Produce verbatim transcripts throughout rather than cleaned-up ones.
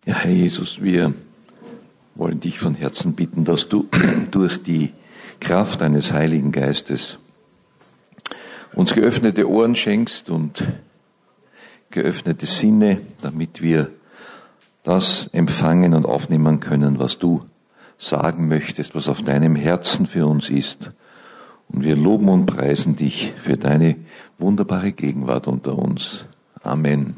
Ja, Herr Jesus, wir wollen dich von Herzen bitten, dass du durch die Kraft deines Heiligen Geistes uns geöffnete Ohren schenkst und geöffnete Sinne, damit wir das empfangen und aufnehmen können, was du sagen möchtest, was auf deinem Herzen für uns ist. Und wir loben und preisen dich für deine wunderbare Gegenwart unter uns. Amen.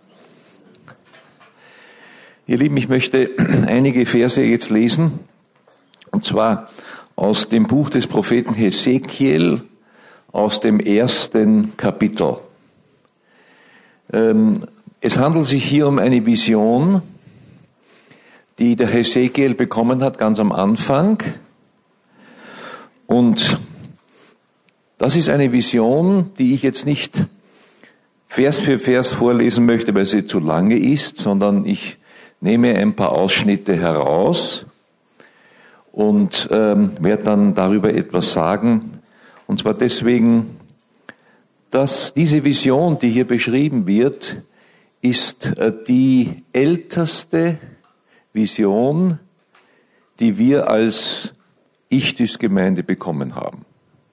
Ihr Lieben, ich möchte einige Verse jetzt lesen, und zwar aus dem Buch des Propheten Hesekiel, aus dem ersten Kapitel. Es handelt sich hier um eine Vision, die der Hesekiel bekommen hat, ganz am Anfang. Und das ist eine Vision, die ich jetzt nicht Vers für Vers vorlesen möchte, weil sie zu lange ist, sondern ich nehme ein paar Ausschnitte heraus und ähm, werde dann darüber etwas sagen. Und zwar deswegen, dass diese Vision, die hier beschrieben wird, ist äh, die älteste Vision, die wir als Ichthys-Gemeinde bekommen haben.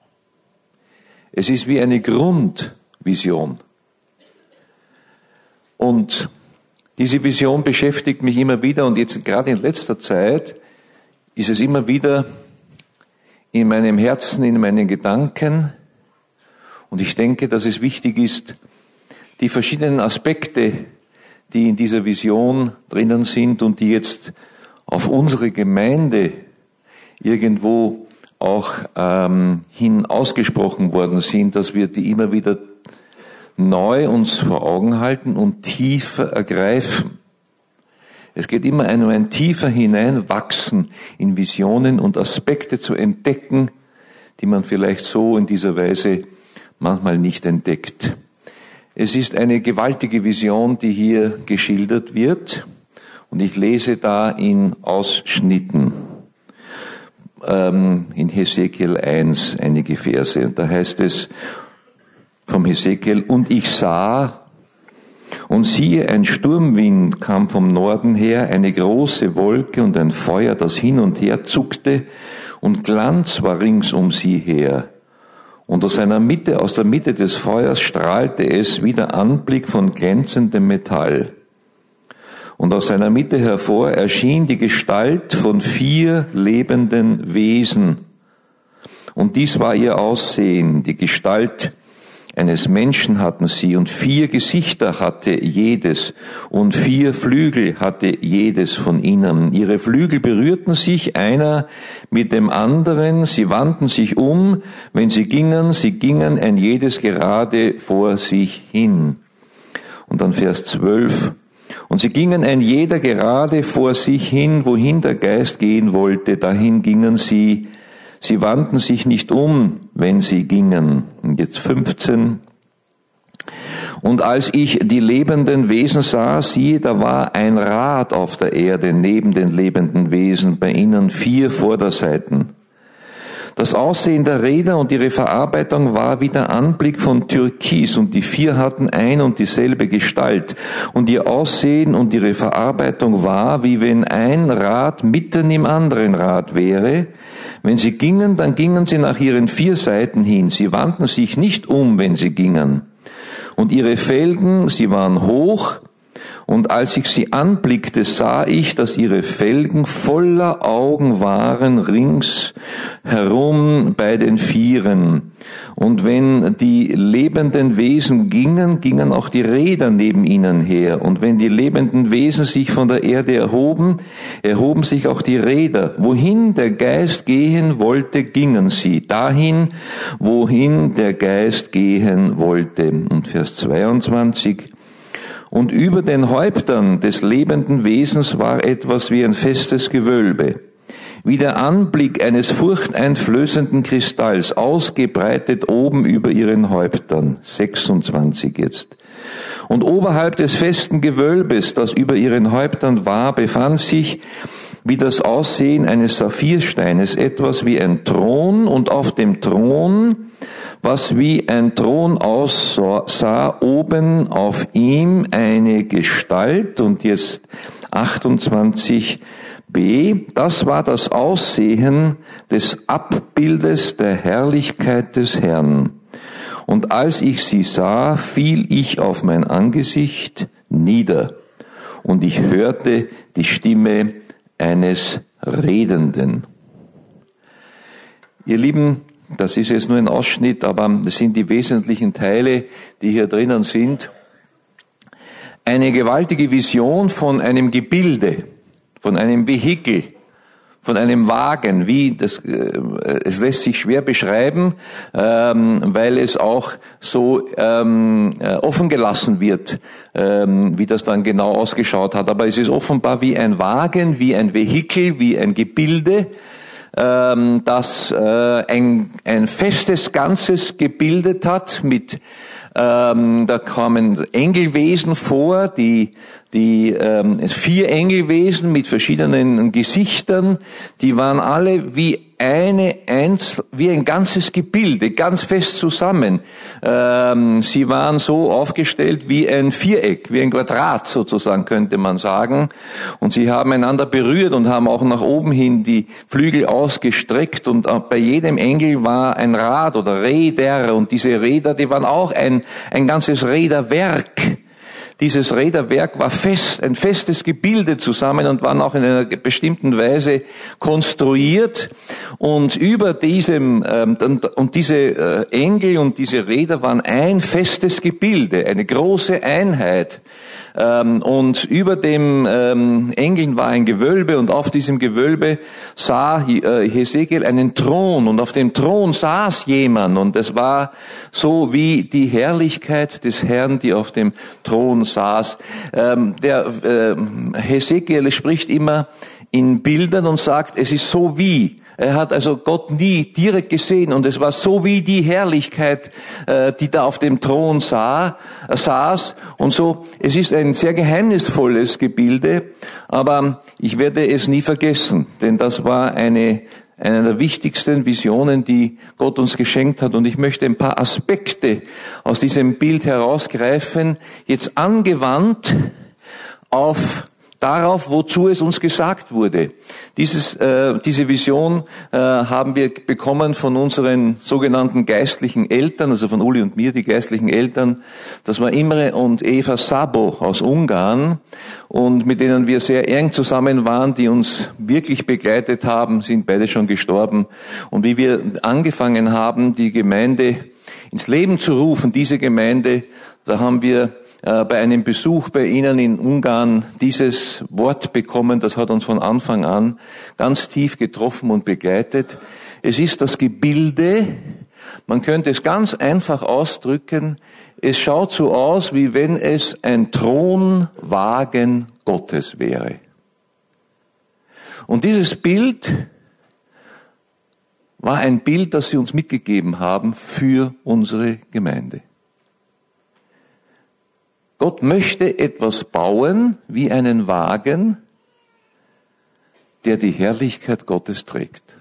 Es ist wie eine Grundvision. Und diese Vision beschäftigt mich immer wieder, und jetzt gerade in letzter Zeit ist es immer wieder in meinem Herzen, in meinen Gedanken. Und ich denke, dass es wichtig ist, die verschiedenen Aspekte, die in dieser Vision drinnen sind und die jetzt auf unsere Gemeinde irgendwo auch ähm, hin ausgesprochen worden sind, dass wir die immer wieder neu uns vor Augen halten und tiefer ergreifen. Es geht immer um ein tiefer hineinwachsen in Visionen und Aspekte zu entdecken, die man vielleicht so in dieser Weise manchmal nicht entdeckt. Es ist eine gewaltige Vision, die hier geschildert wird, und ich lese da in Ausschnitten ähm, in Hesekiel eins einige Verse. Und da heißt es vom Hesekiel: Und ich sah, und siehe, ein Sturmwind kam vom Norden her, eine große Wolke und ein Feuer, das hin und her zuckte, und Glanz war rings um sie her. Und aus seiner Mitte, aus der Mitte des Feuers strahlte es wie der Anblick von glänzendem Metall. Und aus seiner Mitte hervor erschien die Gestalt von vier lebenden Wesen. Und dies war ihr Aussehen, die Gestalt eines Menschen hatten sie, und vier Gesichter hatte jedes, und vier Flügel hatte jedes von ihnen. Ihre Flügel berührten sich einer mit dem anderen, sie wandten sich um, wenn sie gingen, sie gingen ein jedes gerade vor sich hin. Und dann Vers zwölf. Und sie gingen ein jeder gerade vor sich hin, wohin der Geist gehen wollte, dahin gingen sie. Sie wandten sich nicht um, wenn sie gingen. Und jetzt fünfzehn. Und als ich die lebenden Wesen sah, siehe, da war ein Rad auf der Erde neben den lebenden Wesen, bei ihnen vier Vorderseiten. Das Aussehen der Räder und ihre Verarbeitung war wie der Anblick von Türkis, und die vier hatten ein und dieselbe Gestalt. Und ihr Aussehen und ihre Verarbeitung war, wie wenn ein Rad mitten im anderen Rad wäre. Wenn sie gingen, dann gingen sie nach ihren vier Seiten hin. Sie wandten sich nicht um, wenn sie gingen. Und ihre Felgen, sie waren hoch, und als ich sie anblickte, sah ich, dass ihre Felgen voller Augen waren rings herum bei den Vieren. Und wenn die lebenden Wesen gingen, gingen auch die Räder neben ihnen her. Und wenn die lebenden Wesen sich von der Erde erhoben, erhoben sich auch die Räder. Wohin der Geist gehen wollte, gingen sie. Dahin, wohin der Geist gehen wollte. Und Vers zweiundzwanzig. Und über den Häuptern des lebenden Wesens war etwas wie ein festes Gewölbe, wie der Anblick eines furchteinflößenden Kristalls, ausgebreitet oben über ihren Häuptern. sechsundzwanzig jetzt. Und oberhalb des festen Gewölbes, das über ihren Häuptern war, befand sich wie das Aussehen eines Saphirsteines, etwas wie ein Thron, und auf dem Thron, was wie ein Thron aussah, oben auf ihm eine Gestalt, und jetzt achtundzwanzig b, das war das Aussehen des Abbildes der Herrlichkeit des Herrn. Und als ich sie sah, fiel ich auf mein Angesicht nieder, und ich hörte die Stimme eines Redenden. Ihr Lieben, das ist jetzt nur ein Ausschnitt, aber das sind die wesentlichen Teile, die hier drinnen sind. Eine gewaltige Vision von einem Gebilde, von einem Vehikel, von einem Wagen, wie das, äh, es lässt sich schwer beschreiben, ähm, weil es auch so ähm, äh, offen gelassen wird, ähm, wie das dann genau ausgeschaut hat. Aber es ist offenbar wie ein Wagen, wie ein Vehikel, wie ein Gebilde, ähm, das äh, ein, ein festes Ganzes gebildet hat mit Ähm, da kamen Engelwesen vor, die, die ähm, vier Engelwesen mit verschiedenen Gesichtern, die waren alle wie eine eins, wie ein ganzes Gebilde, ganz fest zusammen. Ähm, sie waren so aufgestellt wie ein Viereck, wie ein Quadrat sozusagen, könnte man sagen. Und sie haben einander berührt und haben auch nach oben hin die Flügel ausgestreckt, und bei jedem Engel war ein Rad oder Räder, und diese Räder, die waren auch ein, ein ganzes Räderwerk. Dieses Räderwerk war fest, ein festes Gebilde zusammen, und waren auch in einer bestimmten Weise konstruiert. Und über diesem, ähm, und diese äh, Engel und diese Räder waren ein festes Gebilde, eine große Einheit. Ähm, und über dem ähm, Engeln war ein Gewölbe, und auf diesem Gewölbe sah äh, Hesekiel einen Thron, und auf dem Thron saß jemand, und es war so wie die Herrlichkeit des Herrn, die auf dem Thron saß. Ähm, der äh, Hesekiel spricht immer in Bildern und sagt, es ist so wie. Er hat also Gott nie direkt gesehen, und es war so wie die Herrlichkeit, äh, die da auf dem Thron sah, äh, saß. Und so, es ist ein sehr geheimnisvolles Gebilde, aber ich werde es nie vergessen, denn das war eine eine der wichtigsten Visionen, die Gott uns geschenkt hat. Und ich möchte ein paar Aspekte aus diesem Bild herausgreifen, jetzt angewandt auf darauf, wozu es uns gesagt wurde. Dieses, äh, diese Vision äh, haben wir bekommen von unseren sogenannten geistlichen Eltern, also von Uli und mir, die geistlichen Eltern. Das war Imre und Eva Sabo aus Ungarn, und mit denen wir sehr eng zusammen waren, die uns wirklich begleitet haben, sind beide schon gestorben. Und wie wir angefangen haben, die Gemeinde ins Leben zu rufen, diese Gemeinde, da haben wir bei einem Besuch bei Ihnen in Ungarn dieses Wort bekommen, das hat uns von Anfang an ganz tief getroffen und begleitet. Es ist das Gebilde, man könnte es ganz einfach ausdrücken, es schaut so aus, wie wenn es ein Thronwagen Gottes wäre. Und dieses Bild war ein Bild, das Sie uns mitgegeben haben für unsere Gemeinde. Gott möchte etwas bauen wie einen Wagen, der die Herrlichkeit Gottes trägt.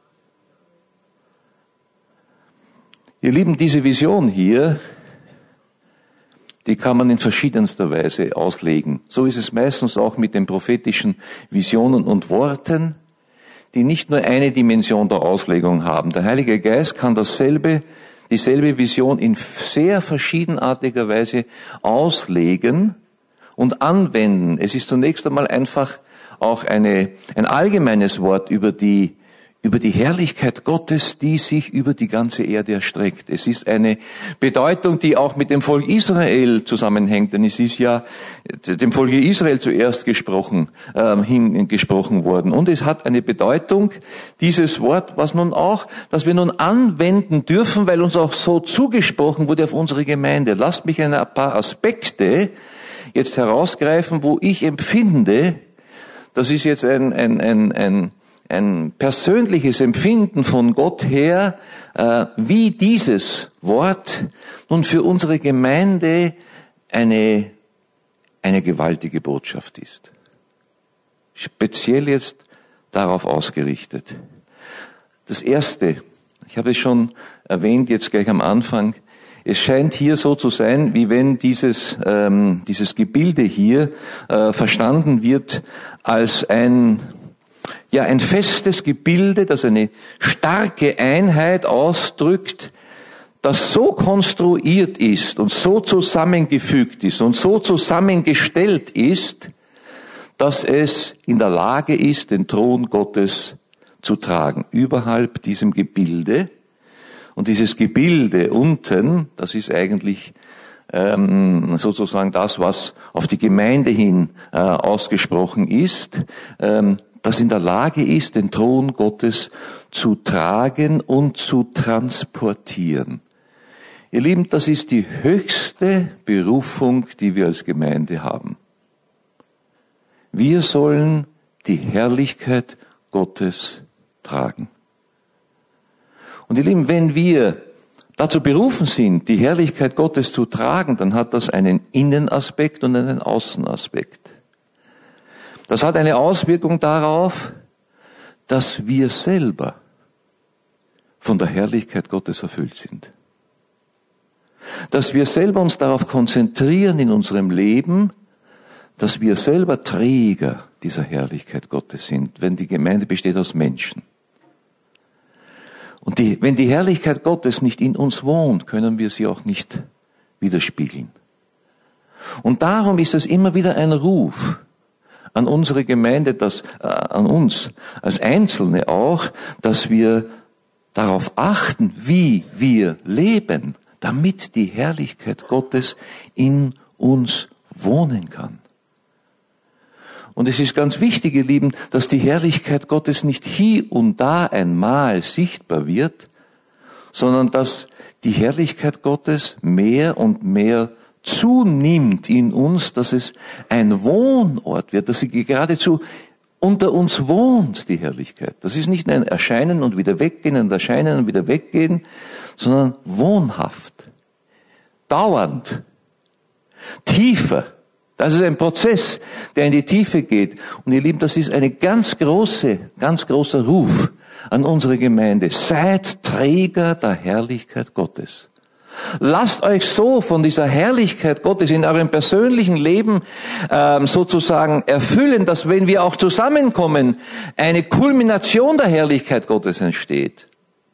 Ihr Lieben, diese Vision hier, die kann man in verschiedenster Weise auslegen. So ist es meistens auch mit den prophetischen Visionen und Worten, die nicht nur eine Dimension der Auslegung haben. Der Heilige Geist kann dasselbe dieselbe Vision in sehr verschiedenartiger Weise auslegen und anwenden. Es ist zunächst einmal einfach auch eine, ein allgemeines Wort über die, über die Herrlichkeit Gottes, die sich über die ganze Erde erstreckt. Es ist eine Bedeutung, die auch mit dem Volk Israel zusammenhängt, denn es ist ja dem Volk Israel zuerst gesprochen, ähm, hingesprochen worden. Und es hat eine Bedeutung, dieses Wort, was nun auch, das wir nun anwenden dürfen, weil uns auch so zugesprochen wurde auf unsere Gemeinde. Lasst mich ein paar Aspekte jetzt herausgreifen, wo ich empfinde, das ist jetzt ein, ein, ein, ein ein persönliches Empfinden von Gott her, äh, wie dieses Wort nun für unsere Gemeinde eine, eine gewaltige Botschaft ist. Speziell jetzt darauf ausgerichtet. Das Erste, ich habe es schon erwähnt, jetzt gleich am Anfang, es scheint hier so zu sein, wie wenn dieses, ähm, dieses Gebilde hier äh, verstanden wird als ein, ja, ein festes Gebilde, das eine starke Einheit ausdrückt, das so konstruiert ist und so zusammengefügt ist und so zusammengestellt ist, dass es in der Lage ist, den Thron Gottes zu tragen, überhalb diesem Gebilde. Und dieses Gebilde unten, das ist eigentlich ähm, sozusagen das, was auf die Gemeinde hin äh, ausgesprochen ist, ähm, das in der Lage ist, den Thron Gottes zu tragen und zu transportieren. Ihr Lieben, das ist die höchste Berufung, die wir als Gemeinde haben. Wir sollen die Herrlichkeit Gottes tragen. Und ihr Lieben, wenn wir dazu berufen sind, die Herrlichkeit Gottes zu tragen, dann hat das einen Innenaspekt und einen Außenaspekt. Das hat eine Auswirkung darauf, dass wir selber von der Herrlichkeit Gottes erfüllt sind. Dass wir selber uns darauf konzentrieren in unserem Leben, dass wir selber Träger dieser Herrlichkeit Gottes sind, wenn die Gemeinde besteht aus Menschen. Und die, wenn die Herrlichkeit Gottes nicht in uns wohnt, können wir sie auch nicht widerspiegeln. Und darum ist es immer wieder ein Ruf an unsere Gemeinde, dass, äh, an uns als Einzelne auch, dass wir darauf achten, wie wir leben, damit die Herrlichkeit Gottes in uns wohnen kann. Und es ist ganz wichtig, ihr Lieben, dass die Herrlichkeit Gottes nicht hier und da einmal sichtbar wird, sondern dass die Herrlichkeit Gottes mehr und mehr zunimmt in uns, dass es ein Wohnort wird, dass sie geradezu unter uns wohnt, die Herrlichkeit. Das ist nicht ein Erscheinen und wieder weggehen, ein Erscheinen und wieder weggehen, sondern wohnhaft, dauernd, tiefer. Das ist ein Prozess, der in die Tiefe geht. Und ihr Lieben, das ist eine ganz große, ganz großer Ruf an unsere Gemeinde. Seid Träger der Herrlichkeit Gottes. Lasst euch so von dieser Herrlichkeit Gottes in eurem persönlichen Leben ähm, sozusagen erfüllen, dass wenn wir auch zusammenkommen, eine Kulmination der Herrlichkeit Gottes entsteht.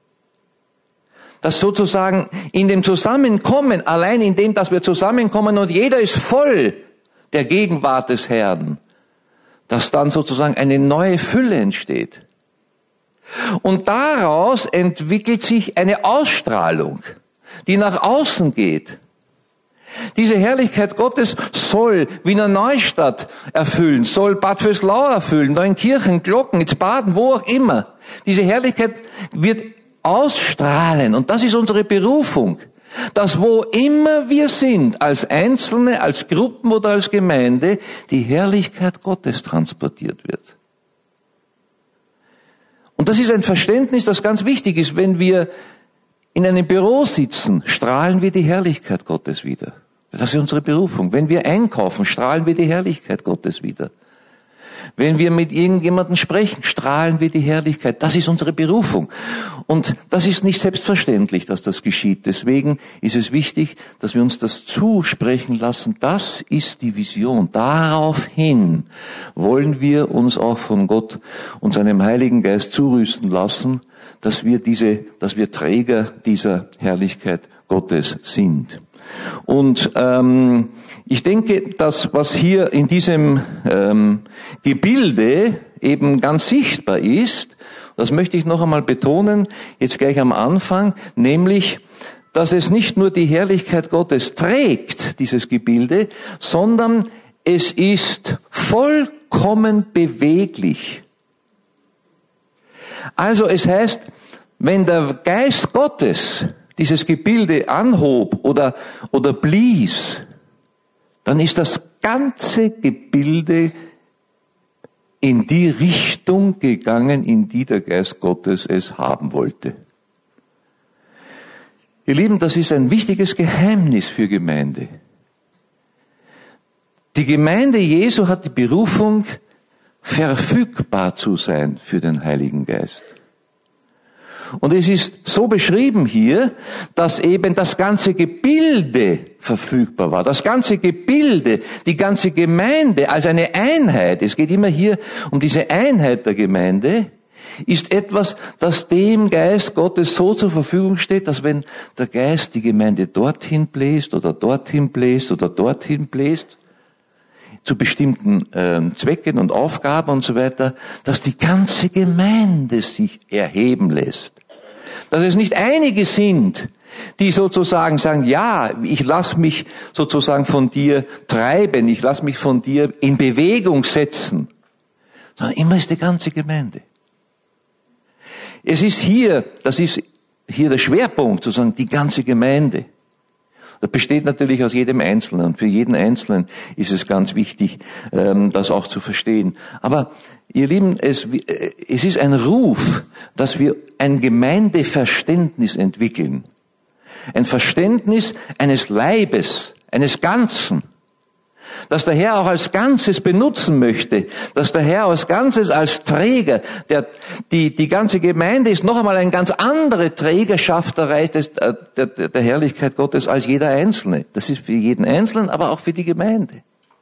Dass sozusagen in dem Zusammenkommen, allein in dem, dass wir zusammenkommen und jeder ist voll der Gegenwart des Herrn, dass dann sozusagen eine neue Fülle entsteht. Und daraus entwickelt sich eine Ausstrahlung, die nach außen geht. Diese Herrlichkeit Gottes soll Wiener Neustadt erfüllen, soll Bad Vöslau erfüllen, Neunkirchen, Glocken, jetzt Baden, wo auch immer. Diese Herrlichkeit wird ausstrahlen und das ist unsere Berufung, dass wo immer wir sind, als Einzelne, als Gruppen oder als Gemeinde, die Herrlichkeit Gottes transportiert wird. Und das ist ein Verständnis, das ganz wichtig ist. Wenn wir in einem Büro sitzen, strahlen wir die Herrlichkeit Gottes wieder. Das ist unsere Berufung. Wenn wir einkaufen, strahlen wir die Herrlichkeit Gottes wieder. Wenn wir mit irgendjemandem sprechen, strahlen wir die Herrlichkeit. Das ist unsere Berufung. Und das ist nicht selbstverständlich, dass das geschieht. Deswegen ist es wichtig, dass wir uns das zusprechen lassen. Das ist die Vision. Daraufhin wollen wir uns auch von Gott und seinem Heiligen Geist zurüsten lassen, dass wir diese, dass wir Träger dieser Herrlichkeit Gottes sind. Und ähm, ich denke, dass was hier in diesem ähm, Gebilde eben ganz sichtbar ist, das möchte ich noch einmal betonen, jetzt gleich am Anfang, nämlich, dass es nicht nur die Herrlichkeit Gottes trägt, dieses Gebilde, sondern es ist vollkommen beweglich. Also es heißt, wenn der Geist Gottes dieses Gebilde anhob oder, oder blies, dann ist das ganze Gebilde in die Richtung gegangen, in die der Geist Gottes es haben wollte. Ihr Lieben, das ist ein wichtiges Geheimnis für Gemeinde. Die Gemeinde Jesu hat die Berufung, verfügbar zu sein für den Heiligen Geist. Und es ist so beschrieben hier, dass eben das ganze Gebilde verfügbar war. Das ganze Gebilde, die ganze Gemeinde als eine Einheit. Es geht immer hier um diese Einheit der Gemeinde, ist etwas, das dem Geist Gottes so zur Verfügung steht, dass wenn der Geist die Gemeinde dorthin bläst oder dorthin bläst oder dorthin bläst, zu bestimmten äh, Zwecken und Aufgaben und so weiter, dass die ganze Gemeinde sich erheben lässt. Dass es nicht einige sind, die sozusagen sagen, ja, ich lasse mich sozusagen von dir treiben, ich lasse mich von dir in Bewegung setzen, sondern immer ist die ganze Gemeinde. Es ist hier, das ist hier der Schwerpunkt, sozusagen die ganze Gemeinde. Das besteht natürlich aus jedem Einzelnen. Für jeden Einzelnen ist es ganz wichtig, das auch zu verstehen. Aber ihr Lieben, es, es ist ein Ruf, dass wir ein Gemeindeverständnis entwickeln. Ein Verständnis eines Leibes, eines Ganzen. Dass der Herr auch als Ganzes benutzen möchte, dass der Herr als Ganzes als Träger, der, die, die ganze Gemeinde ist noch einmal eine ganz andere Trägerschaft der, Reich, der, der, der Herrlichkeit Gottes als jeder Einzelne. Das ist für jeden Einzelnen, aber auch für die Gemeinde.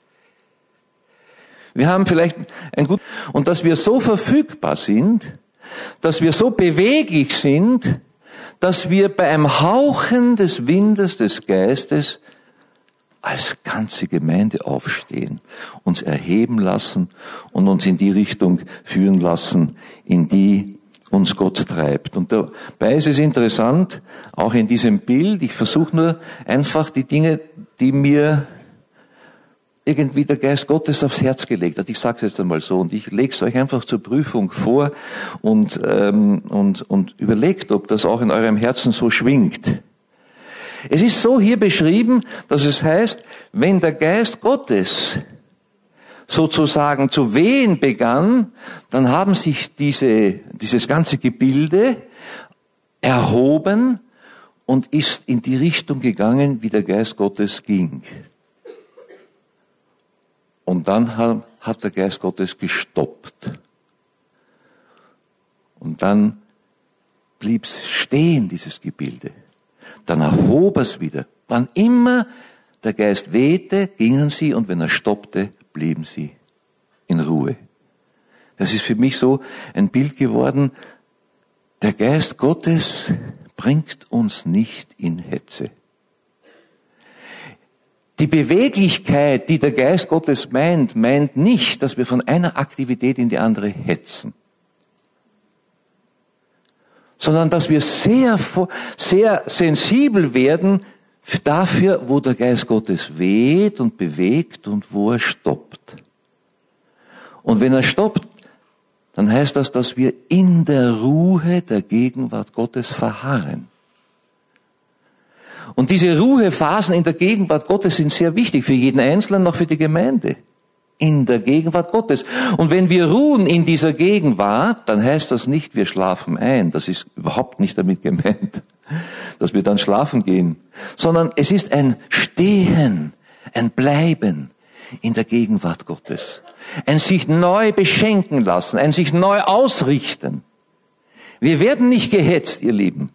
Wir haben vielleicht ein gut, und dass wir so verfügbar sind, dass wir so beweglich sind, dass wir bei einem Hauchen des Windes des Geistes als ganze Gemeinde aufstehen, uns erheben lassen und uns in die Richtung führen lassen, in die uns Gott treibt. Und dabei ist es interessant, auch in diesem Bild, ich versuche nur einfach die Dinge, die mir irgendwie der Geist Gottes aufs Herz gelegt hat. Ich sage es jetzt einmal so und ich lege es euch einfach zur Prüfung vor und, ähm, und, und überlegt, ob das auch in eurem Herzen so schwingt. Es ist so hier beschrieben, dass es heißt, wenn der Geist Gottes sozusagen zu wehen begann, dann haben sich diese, dieses ganze Gebilde erhoben und ist in die Richtung gegangen, wie der Geist Gottes ging. Und dann hat der Geist Gottes gestoppt. Und dann blieb es stehen, dieses Gebilde. Dann erhob er es wieder. Wann immer der Geist wehte, gingen sie, und wenn er stoppte, blieben sie in Ruhe. Das ist für mich so ein Bild geworden. Der Geist Gottes bringt uns nicht in Hetze. Die Beweglichkeit, die der Geist Gottes meint, meint nicht, dass wir von einer Aktivität in die andere hetzen, sondern dass wir sehr, sehr sensibel werden dafür, wo der Geist Gottes weht und bewegt und wo er stoppt. Und wenn er stoppt, dann heißt das, dass wir in der Ruhe der Gegenwart Gottes verharren. Und diese Ruhephasen in der Gegenwart Gottes sind sehr wichtig für jeden Einzelnen, noch für die Gemeinde. In der Gegenwart Gottes. Und wenn wir ruhen in dieser Gegenwart, dann heißt das nicht, wir schlafen ein. Das ist überhaupt nicht damit gemeint, dass wir dann schlafen gehen. Sondern es ist ein Stehen, ein Bleiben in der Gegenwart Gottes. Ein sich neu beschenken lassen, ein sich neu ausrichten. Wir werden nicht gehetzt, ihr Lieben.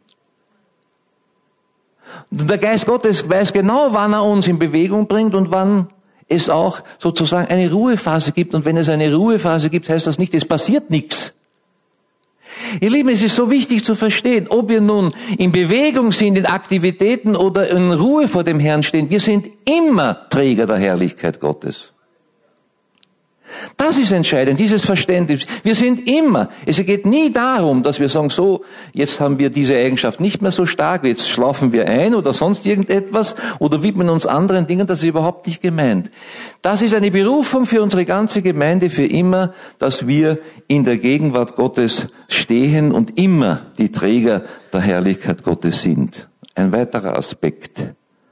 Und der Geist Gottes weiß genau, wann er uns in Bewegung bringt und wann es auch sozusagen eine Ruhephase gibt. Und wenn es eine Ruhephase gibt, heißt das nicht, es passiert nichts. Ihr Lieben, es ist so wichtig zu verstehen, ob wir nun in Bewegung sind, in Aktivitäten oder in Ruhe vor dem Herrn stehen. Wir sind immer Träger der Herrlichkeit Gottes. Das ist entscheidend, dieses Verständnis. Wir sind immer, es geht nie darum, dass wir sagen, so, jetzt haben wir diese Eigenschaft nicht mehr so stark, jetzt schlafen wir ein oder sonst irgendetwas oder widmen uns anderen Dingen, das ist überhaupt nicht gemeint. Das ist eine Berufung für unsere ganze Gemeinde, für immer, dass wir in der Gegenwart Gottes stehen und immer die Träger der Herrlichkeit Gottes sind. Ein weiterer Aspekt.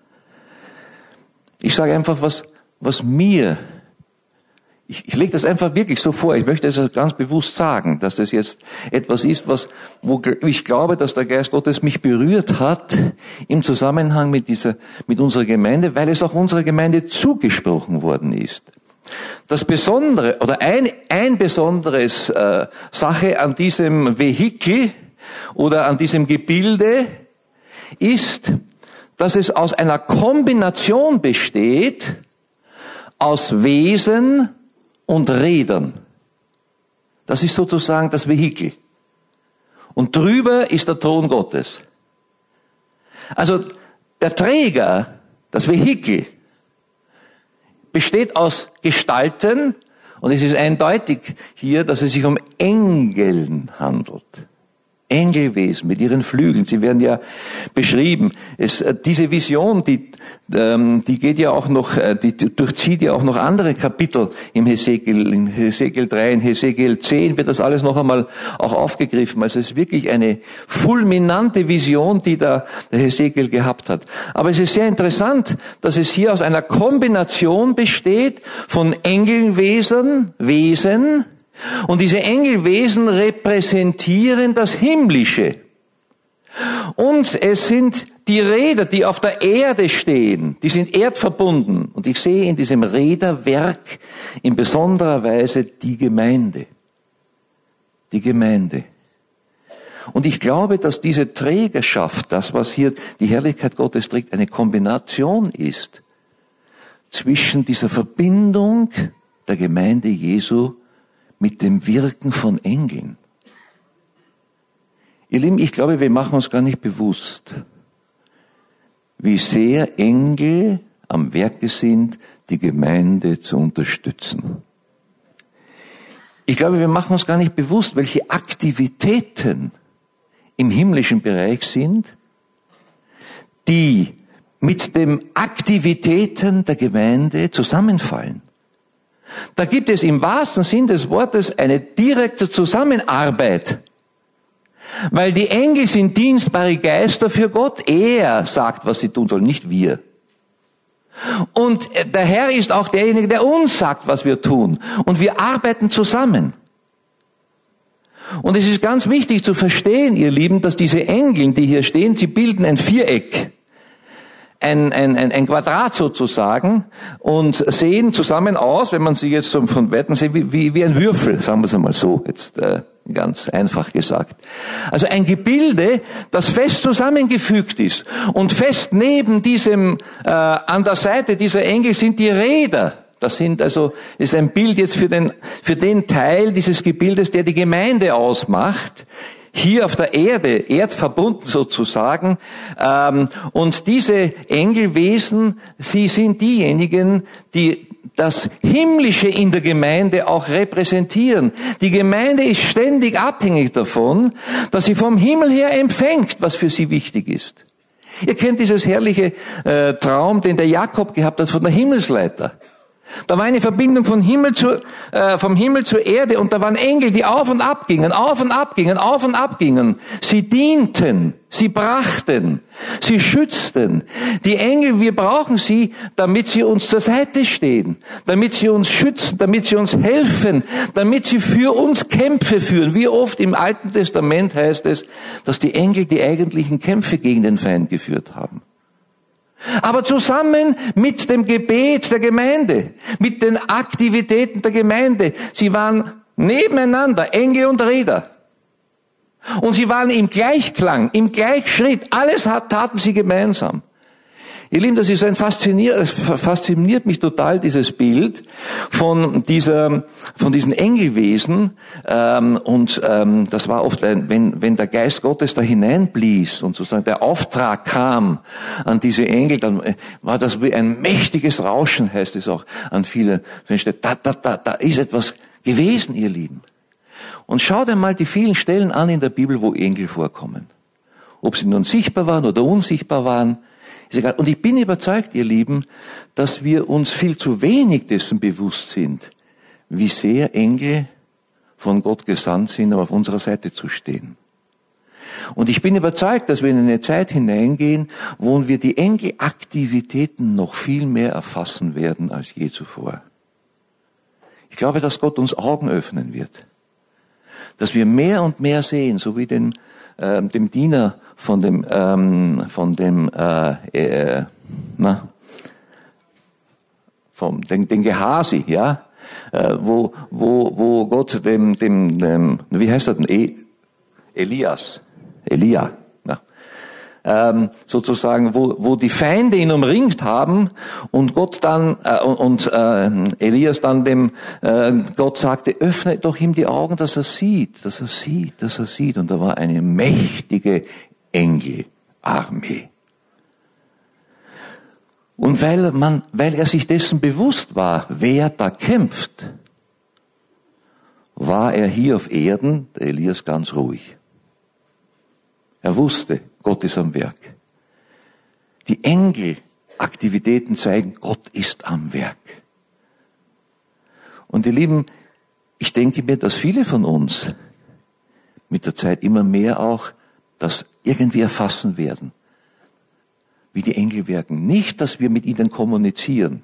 Ich sage einfach, was, was mir Ich, ich lege das einfach wirklich so vor. Ich möchte es ganz bewusst sagen, dass das jetzt etwas ist, was, wo ich glaube, dass der Geist Gottes mich berührt hat im Zusammenhang mit dieser, mit unserer Gemeinde, weil es auch unserer Gemeinde zugesprochen worden ist. Das Besondere oder ein, ein besonderes äh, Sache an diesem Vehikel oder an diesem Gebilde ist, dass es aus einer Kombination besteht aus Wesen und Rädern. Das ist sozusagen das Vehikel. Und drüber ist der Thron Gottes. Also der Träger, das Vehikel, besteht aus Gestalten, und es ist eindeutig hier, dass es sich um Engeln handelt. Engelwesen mit ihren Flügeln, sie werden ja beschrieben. Es, diese Vision, die, ähm, die geht ja auch noch, die durchzieht ja auch noch andere Kapitel im Hesekiel, in Hesekiel drei, in Hesekiel zehn wird das alles noch einmal auch aufgegriffen. Also es ist wirklich eine fulminante Vision, die da der Hesekiel gehabt hat. Aber es ist sehr interessant, dass es hier aus einer Kombination besteht von Engelwesen, Wesen, und diese Engelwesen repräsentieren das Himmlische. Und es sind die Räder, die auf der Erde stehen, die sind erdverbunden. Und ich sehe in diesem Räderwerk in besonderer Weise die Gemeinde. Die Gemeinde. Und ich glaube, dass diese Trägerschaft, das, was hier die Herrlichkeit Gottes trägt, eine Kombination ist zwischen dieser Verbindung der Gemeinde Jesu mit dem Wirken von Engeln. Ihr Lieben, ich glaube, wir machen uns gar nicht bewusst, wie sehr Engel am Werke sind, die Gemeinde zu unterstützen. Ich glaube, wir machen uns gar nicht bewusst, welche Aktivitäten im himmlischen Bereich sind, die mit den Aktivitäten der Gemeinde zusammenfallen. Da gibt es im wahrsten Sinn des Wortes eine direkte Zusammenarbeit. Weil die Engel sind dienstbare Geister für Gott. Er sagt, was sie tun sollen, nicht wir. Und der Herr ist auch derjenige, der uns sagt, was wir tun. Und wir arbeiten zusammen. Und es ist ganz wichtig zu verstehen, ihr Lieben, dass diese Engel, die hier stehen, sie bilden ein Viereck. Ein, ein, ein, ein Quadrat sozusagen und sehen zusammen aus, wenn man sie jetzt von Weitem sieht, wie, wie, wie ein Würfel, sagen wir es einmal so, jetzt äh, ganz einfach gesagt. Also ein Gebilde, das fest zusammengefügt ist und fest neben diesem, äh, an der Seite dieser Engel sind die Räder. Das sind also, ist ein Bild jetzt für den, für den Teil dieses Gebildes, der die Gemeinde ausmacht. Hier auf der Erde, erdverbunden sozusagen. Und diese Engelwesen, sie sind diejenigen, die das Himmlische in der Gemeinde auch repräsentieren. Die Gemeinde ist ständig abhängig davon, dass sie vom Himmel her empfängt, was für sie wichtig ist. Ihr kennt dieses herrliche äh, Traum, den der Jakob gehabt hat von der Himmelsleiter. Da war eine Verbindung von Himmel zu, äh, vom Himmel zur Erde und da waren Engel, die auf und ab gingen, auf und ab gingen, auf und ab gingen. Sie dienten, sie brachten, sie schützten. Die Engel, wir brauchen sie, damit sie uns zur Seite stehen, damit sie uns schützen, damit sie uns helfen, damit sie für uns Kämpfe führen. Wie oft im Alten Testament heißt es, dass die Engel die eigentlichen Kämpfe gegen den Feind geführt haben. Aber zusammen mit dem Gebet der Gemeinde, mit den Aktivitäten der Gemeinde. Sie waren nebeneinander, Engel und Räder. Und sie waren im Gleichklang, im Gleichschritt. Alles taten sie gemeinsam. Ihr Lieben, das ist ein fasziniert, es fasziniert mich total, dieses Bild von dieser, von diesen Engelwesen, ähm, und ähm, das war oft, ein, wenn, wenn der Geist Gottes da hineinblies und sozusagen der Auftrag kam an diese Engel, dann war das wie ein mächtiges Rauschen, heißt es auch an vielen Stellen. Da, da, da, da ist etwas gewesen, ihr Lieben. Und schaut einmal die vielen Stellen an in der Bibel, wo Engel vorkommen. Ob sie nun sichtbar waren oder unsichtbar waren, ist egal. Und ich bin überzeugt, ihr Lieben, dass wir uns viel zu wenig dessen bewusst sind, wie sehr Engel von Gott gesandt sind, um auf unserer Seite zu stehen. Und ich bin überzeugt, dass wir in eine Zeit hineingehen, wo wir die Engelaktivitäten noch viel mehr erfassen werden als je zuvor. Ich glaube, dass Gott uns Augen öffnen wird. Dass wir mehr und mehr sehen, so wie den äh, dem Diener von dem ähm, von dem äh, äh, na, vom den, den Gehasi, ja, äh, wo wo wo Gott dem dem, dem wie heißt er denn e, Elias, Elia, ja, ähm, sozusagen, wo wo die Feinde ihn umringt haben und Gott dann äh, und, und äh, Elias dann dem äh, Gott sagte, öffne doch ihm die Augen, dass er sieht, dass er sieht, dass er sieht, und da war eine mächtige Engelarmee. Und weil man, weil er sich dessen bewusst war, wer da kämpft, war er hier auf Erden, der Elias, ganz ruhig. Er wusste, Gott ist am Werk. Die Engelaktivitäten zeigen, Gott ist am Werk. Und ihr Lieben, ich denke mir, dass viele von uns mit der Zeit immer mehr auch das irgendwie erfassen werden, wie die Engel wirken. Nicht, dass wir mit ihnen kommunizieren.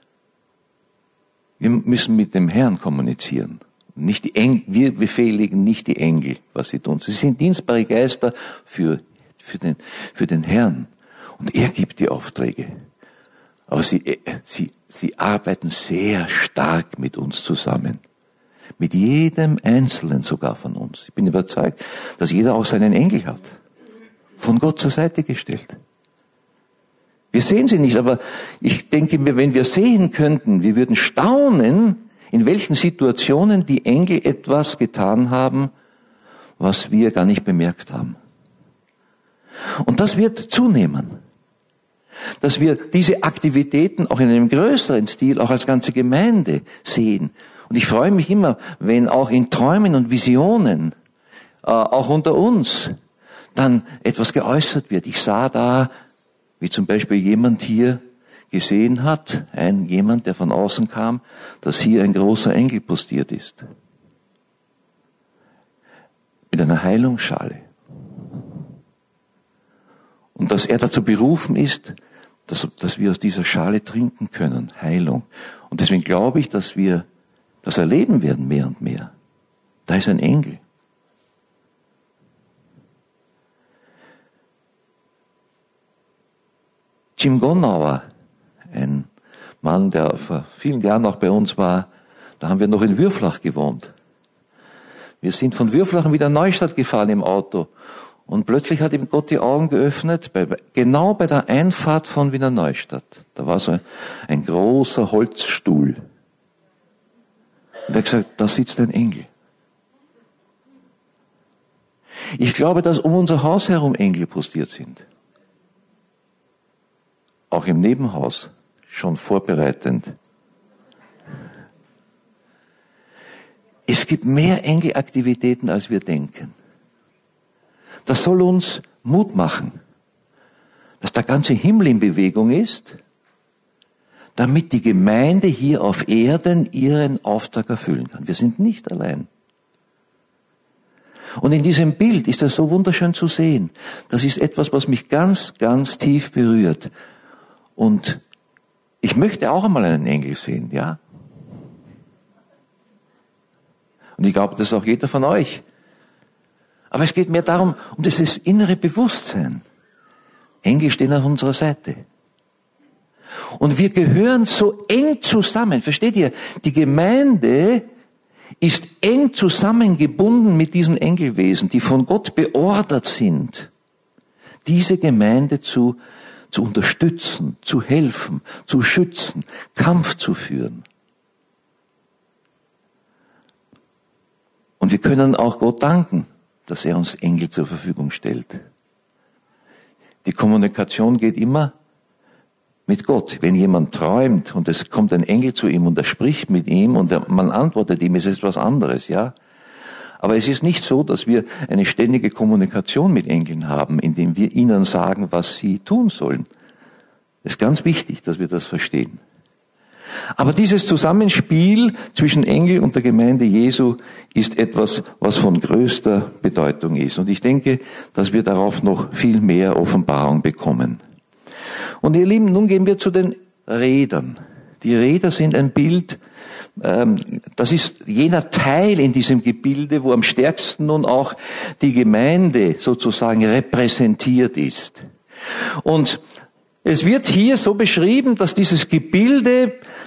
Wir müssen mit dem Herrn kommunizieren. Nicht die Engel, wir befehligen nicht die Engel, was sie tun. Sie sind dienstbare Geister für, für den, für den Herrn. Und er gibt die Aufträge. Aber sie, sie, sie arbeiten sehr stark mit uns zusammen. Mit jedem Einzelnen sogar von uns. Ich bin überzeugt, dass jeder auch seinen Engel hat. Von Gott zur Seite gestellt. Wir sehen sie nicht, aber ich denke mir, wenn wir sehen könnten, wir würden staunen, in welchen Situationen die Engel etwas getan haben, was wir gar nicht bemerkt haben. Und das wird zunehmen. Dass wir diese Aktivitäten auch in einem größeren Stil, auch als ganze Gemeinde sehen. Und ich freue mich immer, wenn auch in Träumen und Visionen, äh, auch unter uns, dann etwas geäußert wird. Ich sah da, wie zum Beispiel jemand hier gesehen hat, ein jemand, der von außen kam, dass hier ein großer Engel postiert ist. Mit einer Heilungsschale. Und dass er dazu berufen ist, dass, dass wir aus dieser Schale trinken können. Heilung. Und deswegen glaube ich, dass wir das erleben werden mehr und mehr. Da ist ein Engel. Jim Gonauer, ein Mann, der vor vielen Jahren auch bei uns war, da haben wir noch in Würflach gewohnt. Wir sind von Würflach wieder in Neustadt gefahren im Auto und plötzlich hat ihm Gott die Augen geöffnet, bei, genau bei der Einfahrt von Wiener Neustadt. Da war so ein, ein großer Holzstuhl. Und er hat gesagt, da sitzt ein Engel. Ich glaube, dass um unser Haus herum Engel postiert sind. Auch im Nebenhaus, schon vorbereitend. Es gibt mehr Engelaktivitäten, als wir denken. Das soll uns Mut machen, dass der ganze Himmel in Bewegung ist, damit die Gemeinde hier auf Erden ihren Auftrag erfüllen kann. Wir sind nicht allein. Und in diesem Bild ist das so wunderschön zu sehen. Das ist etwas, was mich ganz, ganz tief berührt. Und ich möchte auch einmal einen Engel sehen, ja. Und ich glaube, das ist auch jeder von euch. Aber es geht mir darum, um dieses innere Bewusstsein. Engel stehen auf unserer Seite. Und wir gehören so eng zusammen. Versteht ihr? Die Gemeinde ist eng zusammengebunden mit diesen Engelwesen, die von Gott beordert sind, diese Gemeinde zu zu unterstützen, zu helfen, zu schützen, Kampf zu führen. Und wir können auch Gott danken, dass er uns Engel zur Verfügung stellt. Die Kommunikation geht immer mit Gott. Wenn jemand träumt und es kommt ein Engel zu ihm und er spricht mit ihm und er, man antwortet ihm, ist es etwas anderes, ja. Aber es ist nicht so, dass wir eine ständige Kommunikation mit Engeln haben, indem wir ihnen sagen, was sie tun sollen. Es ist ganz wichtig, dass wir das verstehen. Aber dieses Zusammenspiel zwischen Engel und der Gemeinde Jesu ist etwas, was von größter Bedeutung ist. Und ich denke, dass wir darauf noch viel mehr Offenbarung bekommen. Und ihr Lieben, nun gehen wir zu den Rädern. Die Räder sind ein Bild, das ist jener Teil in diesem Gebilde, wo am stärksten nun auch die Gemeinde sozusagen repräsentiert ist. Und es wird hier so beschrieben, dass dieses Gebilde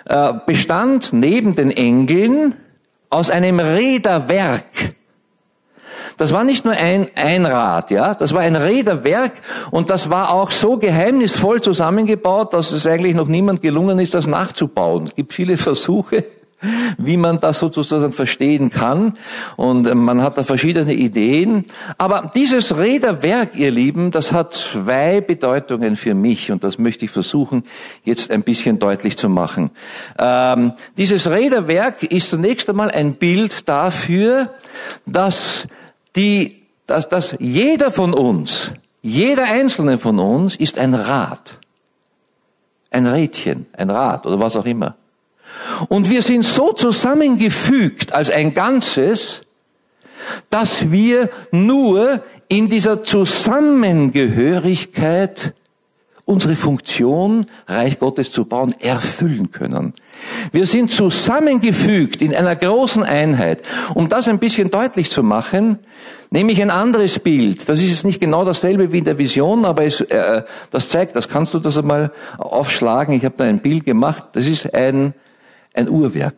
äh, bestand neben den Engeln aus einem Räderwerk. Das war nicht nur ein, ein Rad, ja, das war ein Räderwerk und das war auch so geheimnisvoll zusammengebaut, dass es eigentlich noch niemand gelungen ist, das nachzubauen. Es gibt viele Versuche, wie man das sozusagen verstehen kann und man hat da verschiedene Ideen. Aber dieses Räderwerk, ihr Lieben, das hat zwei Bedeutungen für mich und das möchte ich versuchen, jetzt ein bisschen deutlich zu machen. Ähm, dieses Räderwerk ist zunächst einmal ein Bild dafür, dass die, dass, dass jeder von uns, jeder einzelne von uns ist ein Rad. Ein Rädchen, ein Rad oder was auch immer. Und wir sind so zusammengefügt als ein Ganzes, dass wir nur in dieser Zusammengehörigkeit unsere Funktion, Reich Gottes zu bauen, erfüllen können. Wir sind zusammengefügt in einer großen Einheit. Um das ein bisschen deutlich zu machen, nehme ich ein anderes Bild. Das ist jetzt nicht genau dasselbe wie in der Vision, aber es, äh, das zeigt, das kannst du das einmal aufschlagen. Ich habe da ein Bild gemacht. Das ist ein Ein Uhrwerk.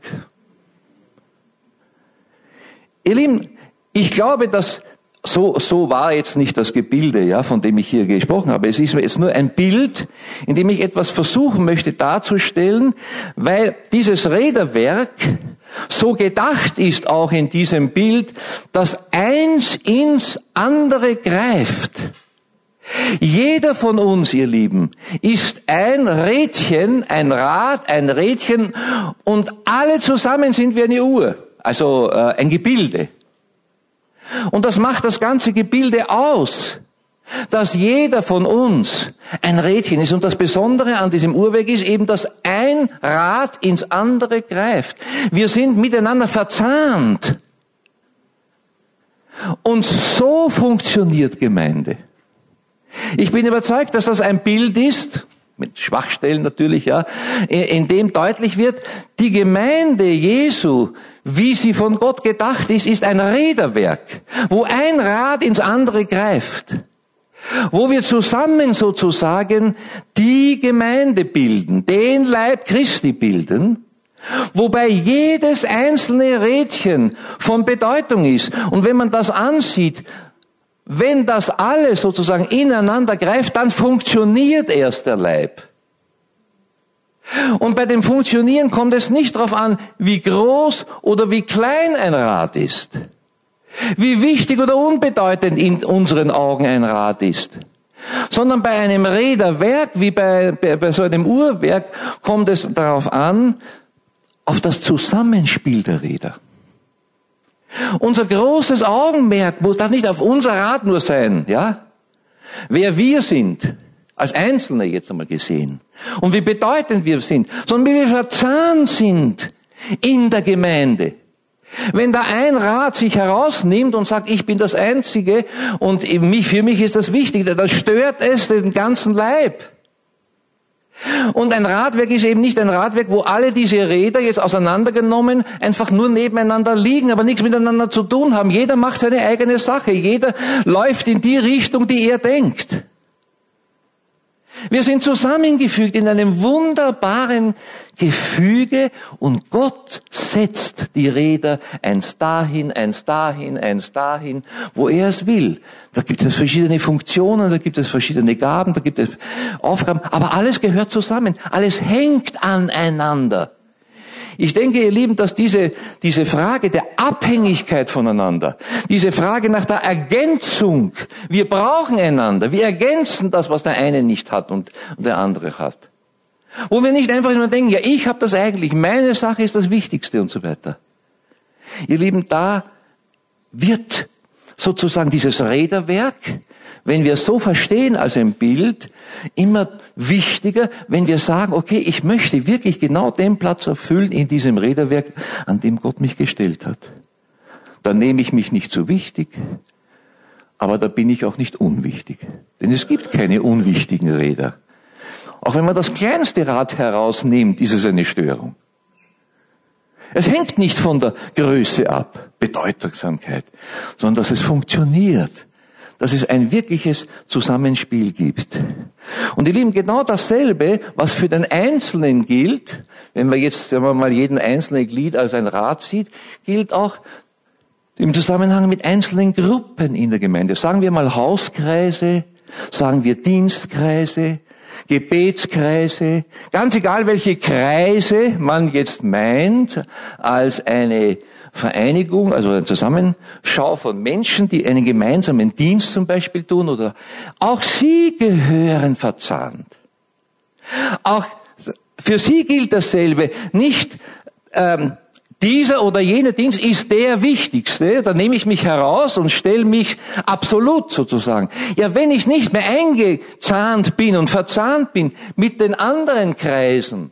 Ihr Lieben, ich glaube, dass so, so war jetzt nicht das Gebilde, ja, von dem ich hier gesprochen habe. Es ist jetzt nur ein Bild, in dem ich etwas versuchen möchte darzustellen, weil dieses Räderwerk so gedacht ist auch in diesem Bild, dass eins ins andere greift. Jeder von uns, ihr Lieben, ist ein Rädchen, ein Rad, ein Rädchen und alle zusammen sind wir eine Uhr, also äh, ein Gebilde. Und das macht das ganze Gebilde aus, dass jeder von uns ein Rädchen ist. Und das Besondere an diesem Uhrwerk ist eben, dass ein Rad ins andere greift. Wir sind miteinander verzahnt. Und so funktioniert Gemeinde. Ich bin überzeugt, dass das ein Bild ist, mit Schwachstellen natürlich, ja, in dem deutlich wird, die Gemeinde Jesu, wie sie von Gott gedacht ist, ist ein Räderwerk, wo ein Rad ins andere greift, wo wir zusammen sozusagen die Gemeinde bilden, den Leib Christi bilden, wobei jedes einzelne Rädchen von Bedeutung ist. Und wenn man das ansieht, wenn das alles sozusagen ineinander greift, dann funktioniert erst der Leib. Und bei dem Funktionieren kommt es nicht darauf an, wie groß oder wie klein ein Rad ist, wie wichtig oder unbedeutend in unseren Augen ein Rad ist, sondern bei einem Räderwerk, wie bei, bei, bei so einem Uhrwerk, kommt es darauf an, auf das Zusammenspiel der Räder. Unser großes Augenmerk muss, darf nicht auf unser Rad nur sein, ja? Wer wir sind, als Einzelne jetzt einmal gesehen, und wie bedeutend wir sind, sondern wie wir verzahnt sind in der Gemeinde. Wenn da ein Rad sich herausnimmt und sagt, ich bin das Einzige und für mich ist das wichtig, dann stört es den ganzen Leib. Und ein Radwerk ist eben nicht ein Radwerk, wo alle diese Räder jetzt auseinandergenommen einfach nur nebeneinander liegen, aber nichts miteinander zu tun haben. Jeder macht seine eigene Sache. Jeder läuft in die Richtung, die er denkt. Wir sind zusammengefügt in einem wunderbaren Gefüge und Gott setzt die Räder eins dahin, eins dahin, eins dahin, wo er es will. Da gibt es verschiedene Funktionen, da gibt es verschiedene Gaben, da gibt es Aufgaben, aber alles gehört zusammen, alles hängt aneinander. Ich denke, ihr Lieben, dass diese, diese Frage der Abhängigkeit voneinander, diese Frage nach der Ergänzung, wir brauchen einander, wir ergänzen das, was der eine nicht hat und der andere hat. Wo wir nicht einfach immer denken, ja, ich habe das eigentlich, meine Sache ist das Wichtigste und so weiter. Ihr Lieben, da wird sozusagen dieses Räderwerk, wenn wir es so verstehen als ein Bild, immer wichtiger, wenn wir sagen, okay, ich möchte wirklich genau den Platz erfüllen in diesem Räderwerk, an dem Gott mich gestellt hat. Dann nehme ich mich nicht so wichtig, aber da bin ich auch nicht unwichtig. Denn es gibt keine unwichtigen Räder. Auch wenn man das kleinste Rad herausnimmt, ist es eine Störung. Es hängt nicht von der Größe ab, Bedeutsamkeit, sondern dass es funktioniert, dass es ein wirkliches Zusammenspiel gibt. Und ihr Lieben, genau dasselbe, was für den Einzelnen gilt, wenn man jetzt sagen wir mal jeden einzelnen Glied als ein Rad sieht, gilt auch im Zusammenhang mit einzelnen Gruppen in der Gemeinde. Sagen wir mal Hauskreise, sagen wir Dienstkreise, Gebetskreise, ganz egal welche Kreise man jetzt meint, als eine Vereinigung, also eine Zusammenschau von Menschen, die einen gemeinsamen Dienst zum Beispiel tun, oder auch sie gehören verzahnt. Auch für sie gilt dasselbe. Nicht ähm, dieser oder jener Dienst ist der wichtigste, da nehme ich mich heraus und stelle mich absolut sozusagen. Ja, wenn ich nicht mehr eingezahnt bin und verzahnt bin mit den anderen Kreisen,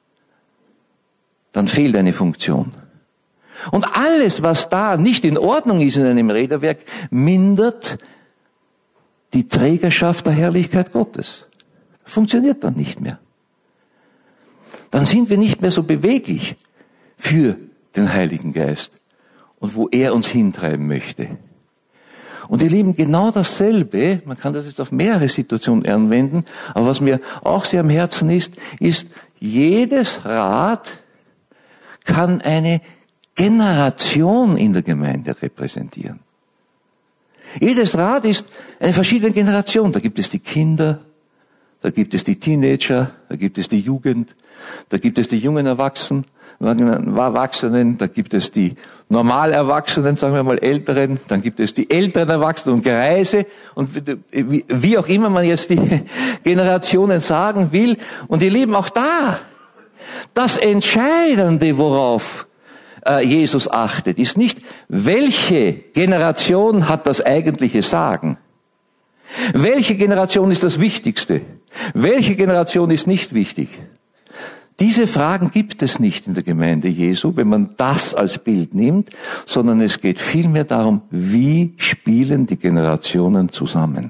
dann fehlt eine Funktion. Und alles, was da nicht in Ordnung ist in einem Räderwerk, mindert die Trägerschaft der Herrlichkeit Gottes. Funktioniert dann nicht mehr. Dann sind wir nicht mehr so beweglich für den Heiligen Geist und wo er uns hintreiben möchte. Und ihr Lieben, genau dasselbe, man kann das jetzt auf mehrere Situationen anwenden, aber was mir auch sehr am Herzen ist, ist, jedes Rad kann eine Generation in der Gemeinde repräsentieren. Jedes Rad ist eine verschiedene Generation. Da gibt es die Kinder, da gibt es die Teenager, da gibt es die Jugend, da gibt es die jungen Erwachsenen, Erwachsenen, da gibt es die normal Erwachsenen, sagen wir mal Älteren, dann gibt es die älteren Erwachsenen und Greise und wie auch immer man jetzt die Generationen sagen will. Und ihr Lieben, auch da, das Entscheidende, worauf Jesus achtet, ist nicht, welche Generation hat das eigentliche Sagen. Welche Generation ist das Wichtigste? Welche Generation ist nicht wichtig? Diese Fragen gibt es nicht in der Gemeinde Jesu, wenn man das als Bild nimmt, sondern es geht vielmehr darum, wie spielen die Generationen zusammen.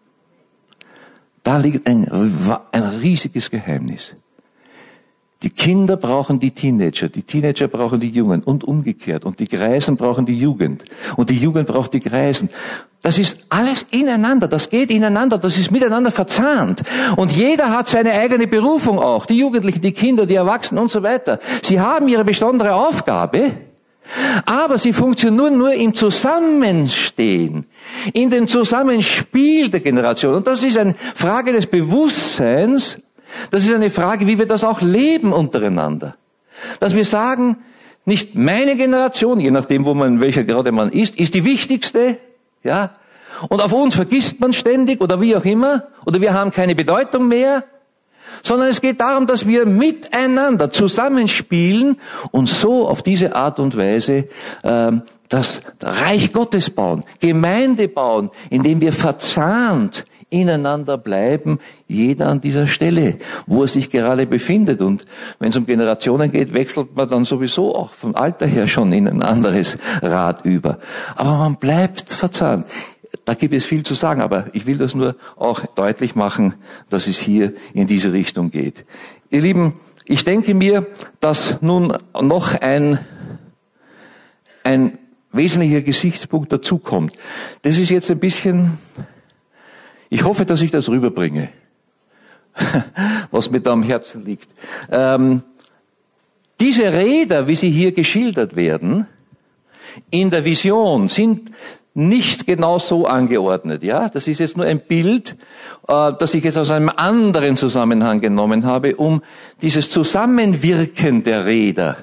Da liegt ein, ein riesiges Geheimnis. Die Kinder brauchen die Teenager, die Teenager brauchen die Jungen und umgekehrt. Und die Greisen brauchen die Jugend und die Jugend braucht die Greisen. Das ist alles ineinander, das geht ineinander, das ist miteinander verzahnt. Und jeder hat seine eigene Berufung auch, die Jugendlichen, die Kinder, die Erwachsenen und so weiter. Sie haben ihre besondere Aufgabe, aber sie funktionieren nur im Zusammenstehen, in dem Zusammenspiel der Generation. Und das ist eine Frage des Bewusstseins. Das ist eine Frage, wie wir das auch leben untereinander. Dass wir sagen, nicht meine Generation, je nachdem, wo man, welcher Grade man ist, ist die wichtigste, ja. Und auf uns vergisst man ständig oder wie auch immer, oder wir haben keine Bedeutung mehr, sondern es geht darum, dass wir miteinander zusammenspielen und so auf diese Art und Weise äh, das Reich Gottes bauen, Gemeinde bauen, indem wir verzahnt ineinander bleiben, jeder an dieser Stelle, wo er sich gerade befindet. Und wenn es um Generationen geht, wechselt man dann sowieso auch vom Alter her schon in ein anderes Rad über. Aber man bleibt verzahnt. Da gibt es viel zu sagen, aber ich will das nur auch deutlich machen, dass es hier in diese Richtung geht. Ihr Lieben, ich denke mir, dass nun noch ein, ein wesentlicher Gesichtspunkt dazukommt. Das ist jetzt ein bisschen... Ich hoffe, dass ich das rüberbringe, was mir da am Herzen liegt. Ähm, diese Räder, wie sie hier geschildert werden, in der Vision, sind nicht genau so angeordnet. Ja, das ist jetzt nur ein Bild, äh, das ich jetzt aus einem anderen Zusammenhang genommen habe, um dieses Zusammenwirken der Räder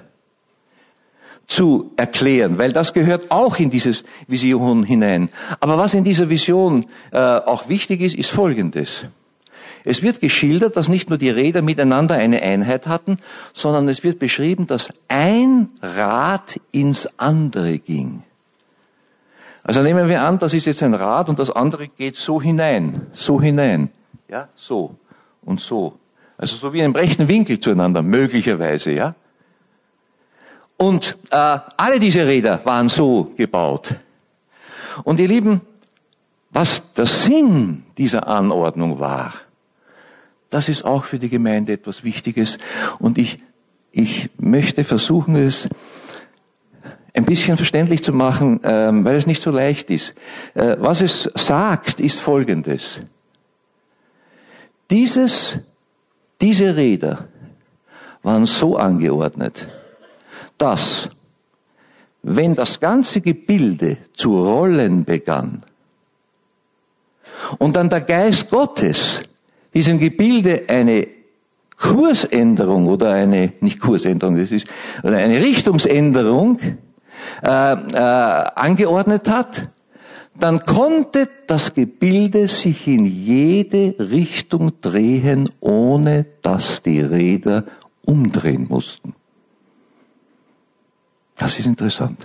zu erklären, weil das gehört auch in dieses Vision hinein. Aber was in dieser Vision äh, auch wichtig ist, ist Folgendes. Es wird geschildert, dass nicht nur die Räder miteinander eine Einheit hatten, sondern es wird beschrieben, dass ein Rad ins andere ging. Also nehmen wir an, das ist jetzt ein Rad und das andere geht so hinein, so hinein, ja, so und so. Also so wie in einem rechten Winkel zueinander, möglicherweise, ja. Und äh, alle diese Räder waren so gebaut. Und ihr Lieben, was der Sinn dieser Anordnung war, das ist auch für die Gemeinde etwas Wichtiges. Und ich, ich möchte versuchen, es ein bisschen verständlich zu machen, ähm, weil es nicht so leicht ist. Äh, was es sagt, ist Folgendes. Dieses, diese Räder waren so angeordnet, dass, wenn das ganze Gebilde zu rollen begann und dann der Geist Gottes diesem Gebilde eine Kursänderung oder eine, nicht Kursänderung, das ist, oder eine Richtungsänderung äh, äh, angeordnet hat, dann konnte das Gebilde sich in jede Richtung drehen, ohne dass die Räder umdrehen mussten. Das ist interessant.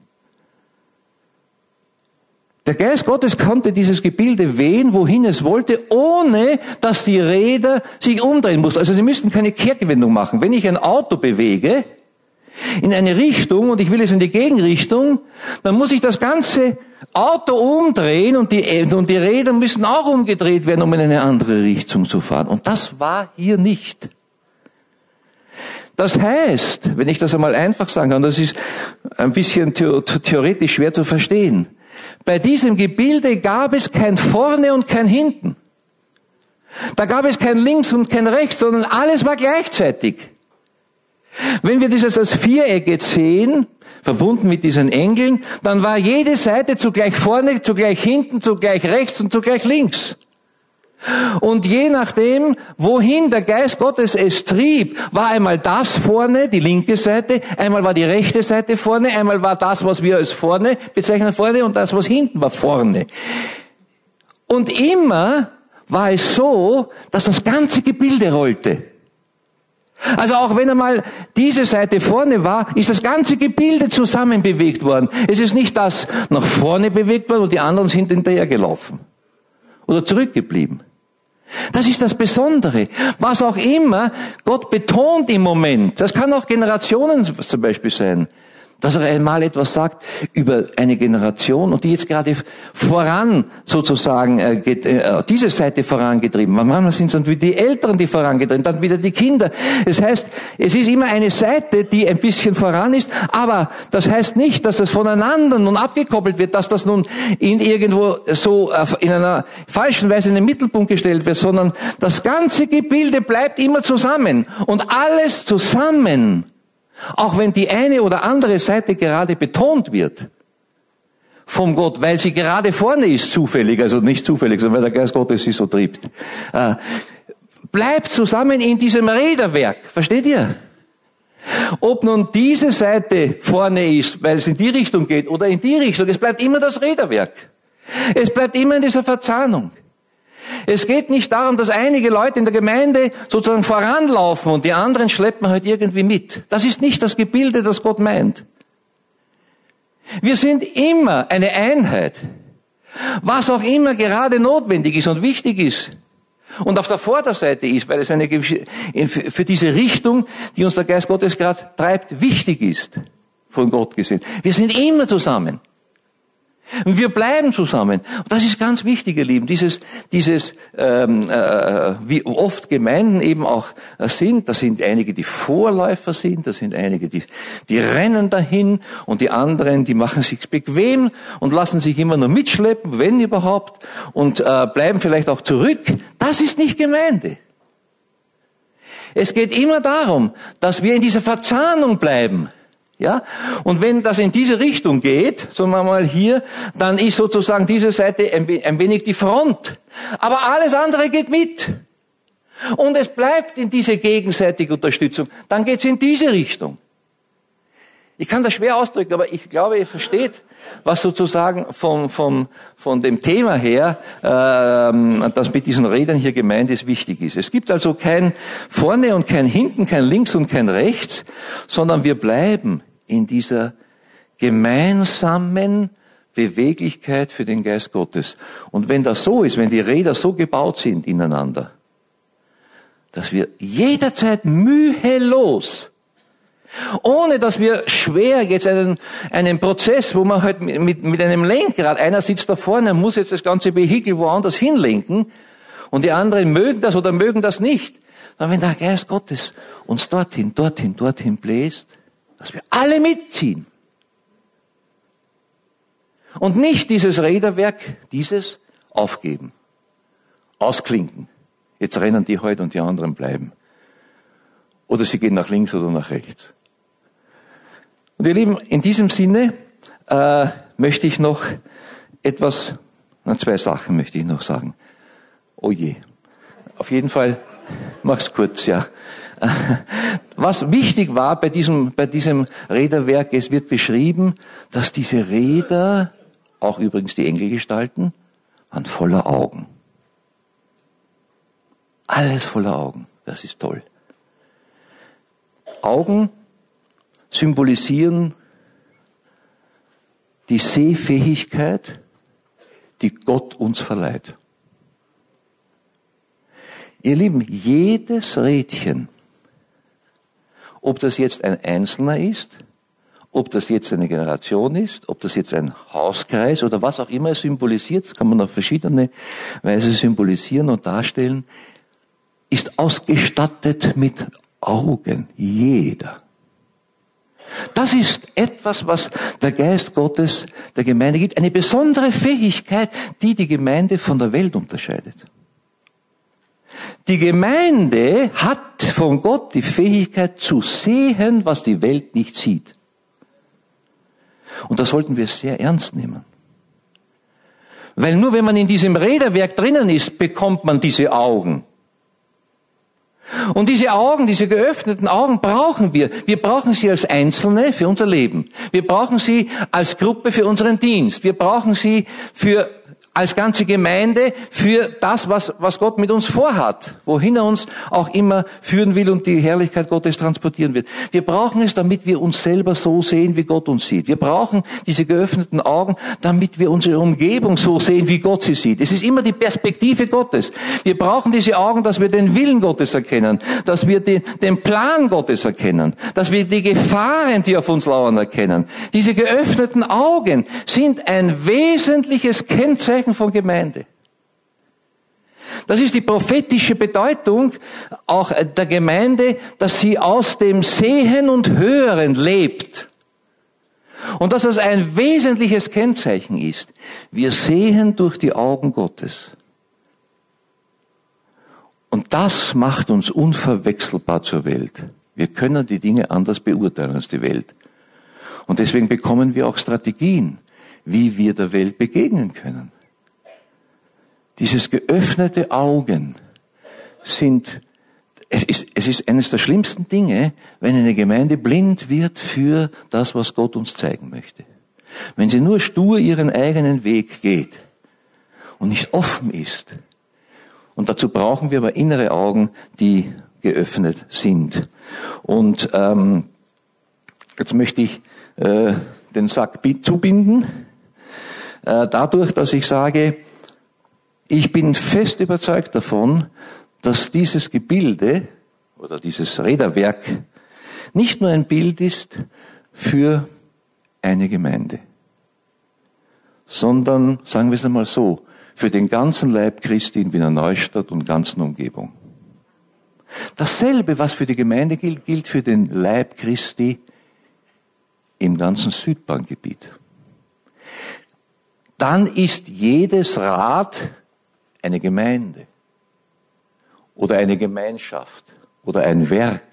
Der Geist Gottes konnte dieses Gebilde wehen, wohin es wollte, ohne dass die Räder sich umdrehen mussten. Also sie müssten keine Kehrtwendung machen. Wenn ich ein Auto bewege in eine Richtung und ich will es in die Gegenrichtung, dann muss ich das ganze Auto umdrehen und die, und die Räder müssen auch umgedreht werden, um in eine andere Richtung zu fahren. Und das war hier nicht. Das heißt, wenn ich das einmal einfach sagen kann, das ist ein bisschen theoretisch schwer zu verstehen. Bei diesem Gebilde gab es kein Vorne und kein Hinten. Da gab es kein Links und kein Rechts, sondern alles war gleichzeitig. Wenn wir dieses als Viereck jetzt sehen, verbunden mit diesen Engeln, dann war jede Seite zugleich vorne, zugleich hinten, zugleich rechts und zugleich links. Und je nachdem, wohin der Geist Gottes es trieb, war einmal das vorne, die linke Seite, einmal war die rechte Seite vorne, einmal war das, was wir als vorne bezeichnen, vorne und das, was hinten war, vorne. Und immer war es so, dass das ganze Gebilde rollte. Also auch wenn einmal diese Seite vorne war, ist das ganze Gebilde zusammen bewegt worden. Es ist nicht das nach vorne bewegt worden und die anderen sind hinterher gelaufen oder zurückgeblieben. Das ist das Besondere. Was auch immer Gott betont im Moment, das kann auch Generationen zum Beispiel sein, dass er einmal etwas sagt über eine Generation und die jetzt gerade voran sozusagen äh, geht, äh, diese Seite vorangetrieben. Manchmal sind es dann wieder die Älteren, die vorangetrieben, dann wieder die Kinder. Das heißt, es ist immer eine Seite, die ein bisschen voran ist, aber das heißt nicht, dass es voneinander nun abgekoppelt wird, dass das nun in irgendwo so äh, in einer falschen Weise in den Mittelpunkt gestellt wird, sondern das ganze Gebilde bleibt immer zusammen und alles zusammen. Auch wenn die eine oder andere Seite gerade betont wird vom Gott, weil sie gerade vorne ist, zufällig, also nicht zufällig, sondern weil der Geist Gottes sie so triebt, äh, bleibt zusammen in diesem Räderwerk. Versteht ihr? Ob nun diese Seite vorne ist, weil es in die Richtung geht, oder in die Richtung, es bleibt immer das Räderwerk. Es bleibt immer in dieser Verzahnung. Es geht nicht darum, dass einige Leute in der Gemeinde sozusagen voranlaufen und die anderen schleppt man halt irgendwie mit. Das ist nicht das Gebilde, das Gott meint. Wir sind immer eine Einheit. Was auch immer gerade notwendig ist und wichtig ist und auf der Vorderseite ist, weil es eine für diese Richtung, die uns der Geist Gottes gerade treibt, wichtig ist, von Gott gesehen. Wir sind immer zusammen. Und wir bleiben zusammen. Und das ist ganz wichtig, ihr Lieben. Dieses, dieses, ähm, äh, wie oft Gemeinden eben auch äh, sind. Da sind einige, die Vorläufer sind. Da sind einige, die, die rennen dahin. Und die anderen, die machen sich bequem und lassen sich immer nur mitschleppen, wenn überhaupt. Und äh, bleiben vielleicht auch zurück. Das ist nicht Gemeinde. Es geht immer darum, dass wir in dieser Verzahnung bleiben. Ja, und wenn das in diese Richtung geht, sagen wir mal hier, dann ist sozusagen diese Seite ein wenig die Front. Aber alles andere geht mit. Und es bleibt in diese gegenseitige Unterstützung. Dann geht es in diese Richtung. Ich kann das schwer ausdrücken, aber ich glaube, ihr versteht, was sozusagen vom, vom, von dem Thema her, äh, das mit diesen Rädern hier gemeint ist, wichtig ist. Es gibt also kein Vorne und kein Hinten, kein Links und kein Rechts, sondern wir bleiben in dieser gemeinsamen Beweglichkeit für den Geist Gottes. Und wenn das so ist, wenn die Räder so gebaut sind ineinander, dass wir jederzeit mühelos, ohne dass wir schwer jetzt einen, einen Prozess, wo man halt mit, mit einem Lenkrad, einer sitzt da vorne, muss jetzt das ganze Vehikel woanders hinlenken und die anderen mögen das oder mögen das nicht. Aber wenn der Geist Gottes uns dorthin, dorthin, dorthin bläst, dass wir alle mitziehen, Und nicht dieses Räderwerk, dieses aufgeben, ausklinken. Jetzt rennen die heute und die anderen bleiben. Oder sie gehen nach links oder nach rechts. Und ihr Lieben, in diesem Sinne äh, möchte ich noch etwas, na, zwei Sachen möchte ich noch sagen. Oh je. Auf jeden Fall, mach's kurz, ja. Was wichtig war bei diesem, bei diesem Räderwerk, es wird beschrieben, dass diese Räder, auch übrigens die Engelgestalten, waren voller Augen. Alles voller Augen. Das ist toll. Augen symbolisieren die Sehfähigkeit, die Gott uns verleiht. Ihr Lieben, jedes Rädchen, ob das jetzt ein Einzelner ist, ob das jetzt eine Generation ist, ob das jetzt ein Hauskreis oder was auch immer es symbolisiert, das kann man auf verschiedene Weise symbolisieren und darstellen, ist ausgestattet mit Augen. Jeder. Das ist etwas, was der Geist Gottes der Gemeinde gibt. Eine besondere Fähigkeit, die die Gemeinde von der Welt unterscheidet. Die Gemeinde hat von Gott die Fähigkeit zu sehen, was die Welt nicht sieht. Und das sollten wir sehr ernst nehmen. Weil nur wenn man in diesem Räderwerk drinnen ist, bekommt man diese Augen. Und diese Augen, diese geöffneten Augen brauchen wir. Wir brauchen sie als Einzelne für unser Leben. Wir brauchen sie als Gruppe für unseren Dienst. Wir brauchen sie für als ganze Gemeinde für das, was, was Gott mit uns vorhat, wohin er uns auch immer führen will und die Herrlichkeit Gottes transportieren wird. Wir brauchen es, damit wir uns selber so sehen, wie Gott uns sieht. Wir brauchen diese geöffneten Augen, damit wir unsere Umgebung so sehen, wie Gott sie sieht. Es ist immer die Perspektive Gottes. Wir brauchen diese Augen, dass wir den Willen Gottes erkennen, dass wir den, den Plan Gottes erkennen, dass wir die Gefahren, die auf uns lauern, erkennen. Diese geöffneten Augen sind ein wesentliches Kennzeichen von Gemeinde. Das ist die prophetische Bedeutung auch der Gemeinde, dass sie aus dem Sehen und Hören lebt. Und dass das ein wesentliches Kennzeichen ist. Wir sehen durch die Augen Gottes. Und das macht uns unverwechselbar zur Welt. Wir können die Dinge anders beurteilen als die Welt. Und deswegen bekommen wir auch Strategien, wie wir der Welt begegnen können. Dieses geöffnete Augen sind, es ist, es ist eines der schlimmsten Dinge, wenn eine Gemeinde blind wird für das, was Gott uns zeigen möchte. Wenn sie nur stur ihren eigenen Weg geht und nicht offen ist. Und dazu brauchen wir aber innere Augen, die geöffnet sind. Und ähm, jetzt möchte ich äh, den Sack zubinden, äh, dadurch, dass ich sage, ich bin fest überzeugt davon, dass dieses Gebilde oder dieses Räderwerk nicht nur ein Bild ist für eine Gemeinde, sondern, sagen wir es einmal so, für den ganzen Leib Christi in Wiener Neustadt und ganzen Umgebung. Dasselbe, was für die Gemeinde gilt, gilt für den Leib Christi im ganzen Südbahngebiet. Dann ist jedes Rad eine Gemeinde oder eine Gemeinschaft oder ein Werk,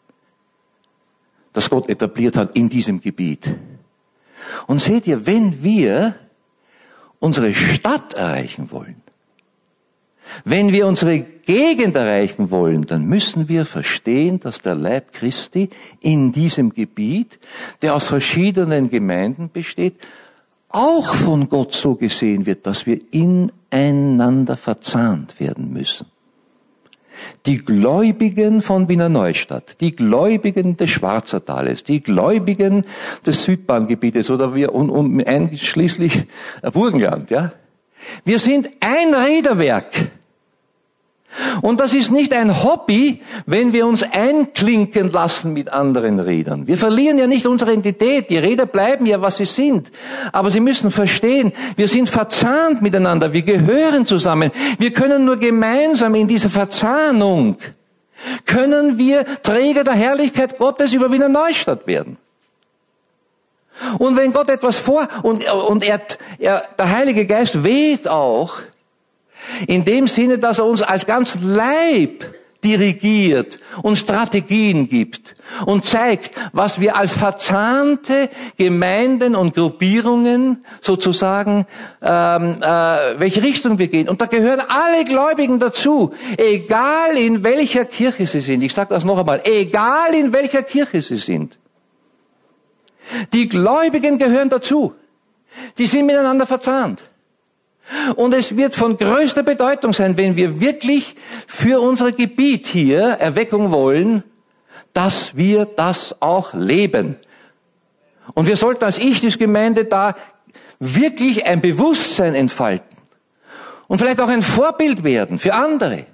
das Gott etabliert hat in diesem Gebiet. Und seht ihr, wenn wir unsere Stadt erreichen wollen, wenn wir unsere Gegend erreichen wollen, dann müssen wir verstehen, dass der Leib Christi in diesem Gebiet, der aus verschiedenen Gemeinden besteht, auch von Gott so gesehen wird, dass wir ineinander verzahnt werden müssen. Die Gläubigen von Wiener Neustadt, die Gläubigen des Schwarzertales, die Gläubigen des Südbahngebietes oder wir und, und einschließlich Burgenland, ja. Wir sind ein Räderwerk. Und das ist nicht ein Hobby, wenn wir uns einklinken lassen mit anderen Rädern. Wir verlieren ja nicht unsere Identität. Die Räder bleiben ja, was sie sind. Aber Sie müssen verstehen, wir sind verzahnt miteinander. Wir gehören zusammen. Wir können nur gemeinsam in dieser Verzahnung, können wir Träger der Herrlichkeit Gottes über Wiener Neustadt werden. Und wenn Gott etwas vor, und, und er, er, der Heilige Geist weht auch, in dem Sinne, dass er uns als ganz Leib dirigiert und Strategien gibt und zeigt, was wir als verzahnte Gemeinden und Gruppierungen sozusagen, ähm, äh, welche Richtung wir gehen. Und da gehören alle Gläubigen dazu, egal in welcher Kirche sie sind. Ich sage das noch einmal, egal in welcher Kirche sie sind. Die Gläubigen gehören dazu. Die sind miteinander verzahnt. Und es wird von größter Bedeutung sein, wenn wir wirklich für unser Gebiet hier Erweckung wollen, dass wir das auch leben. Und wir sollten als Ichthys-Gemeinde da wirklich ein Bewusstsein entfalten. Und vielleicht auch ein Vorbild werden für andere.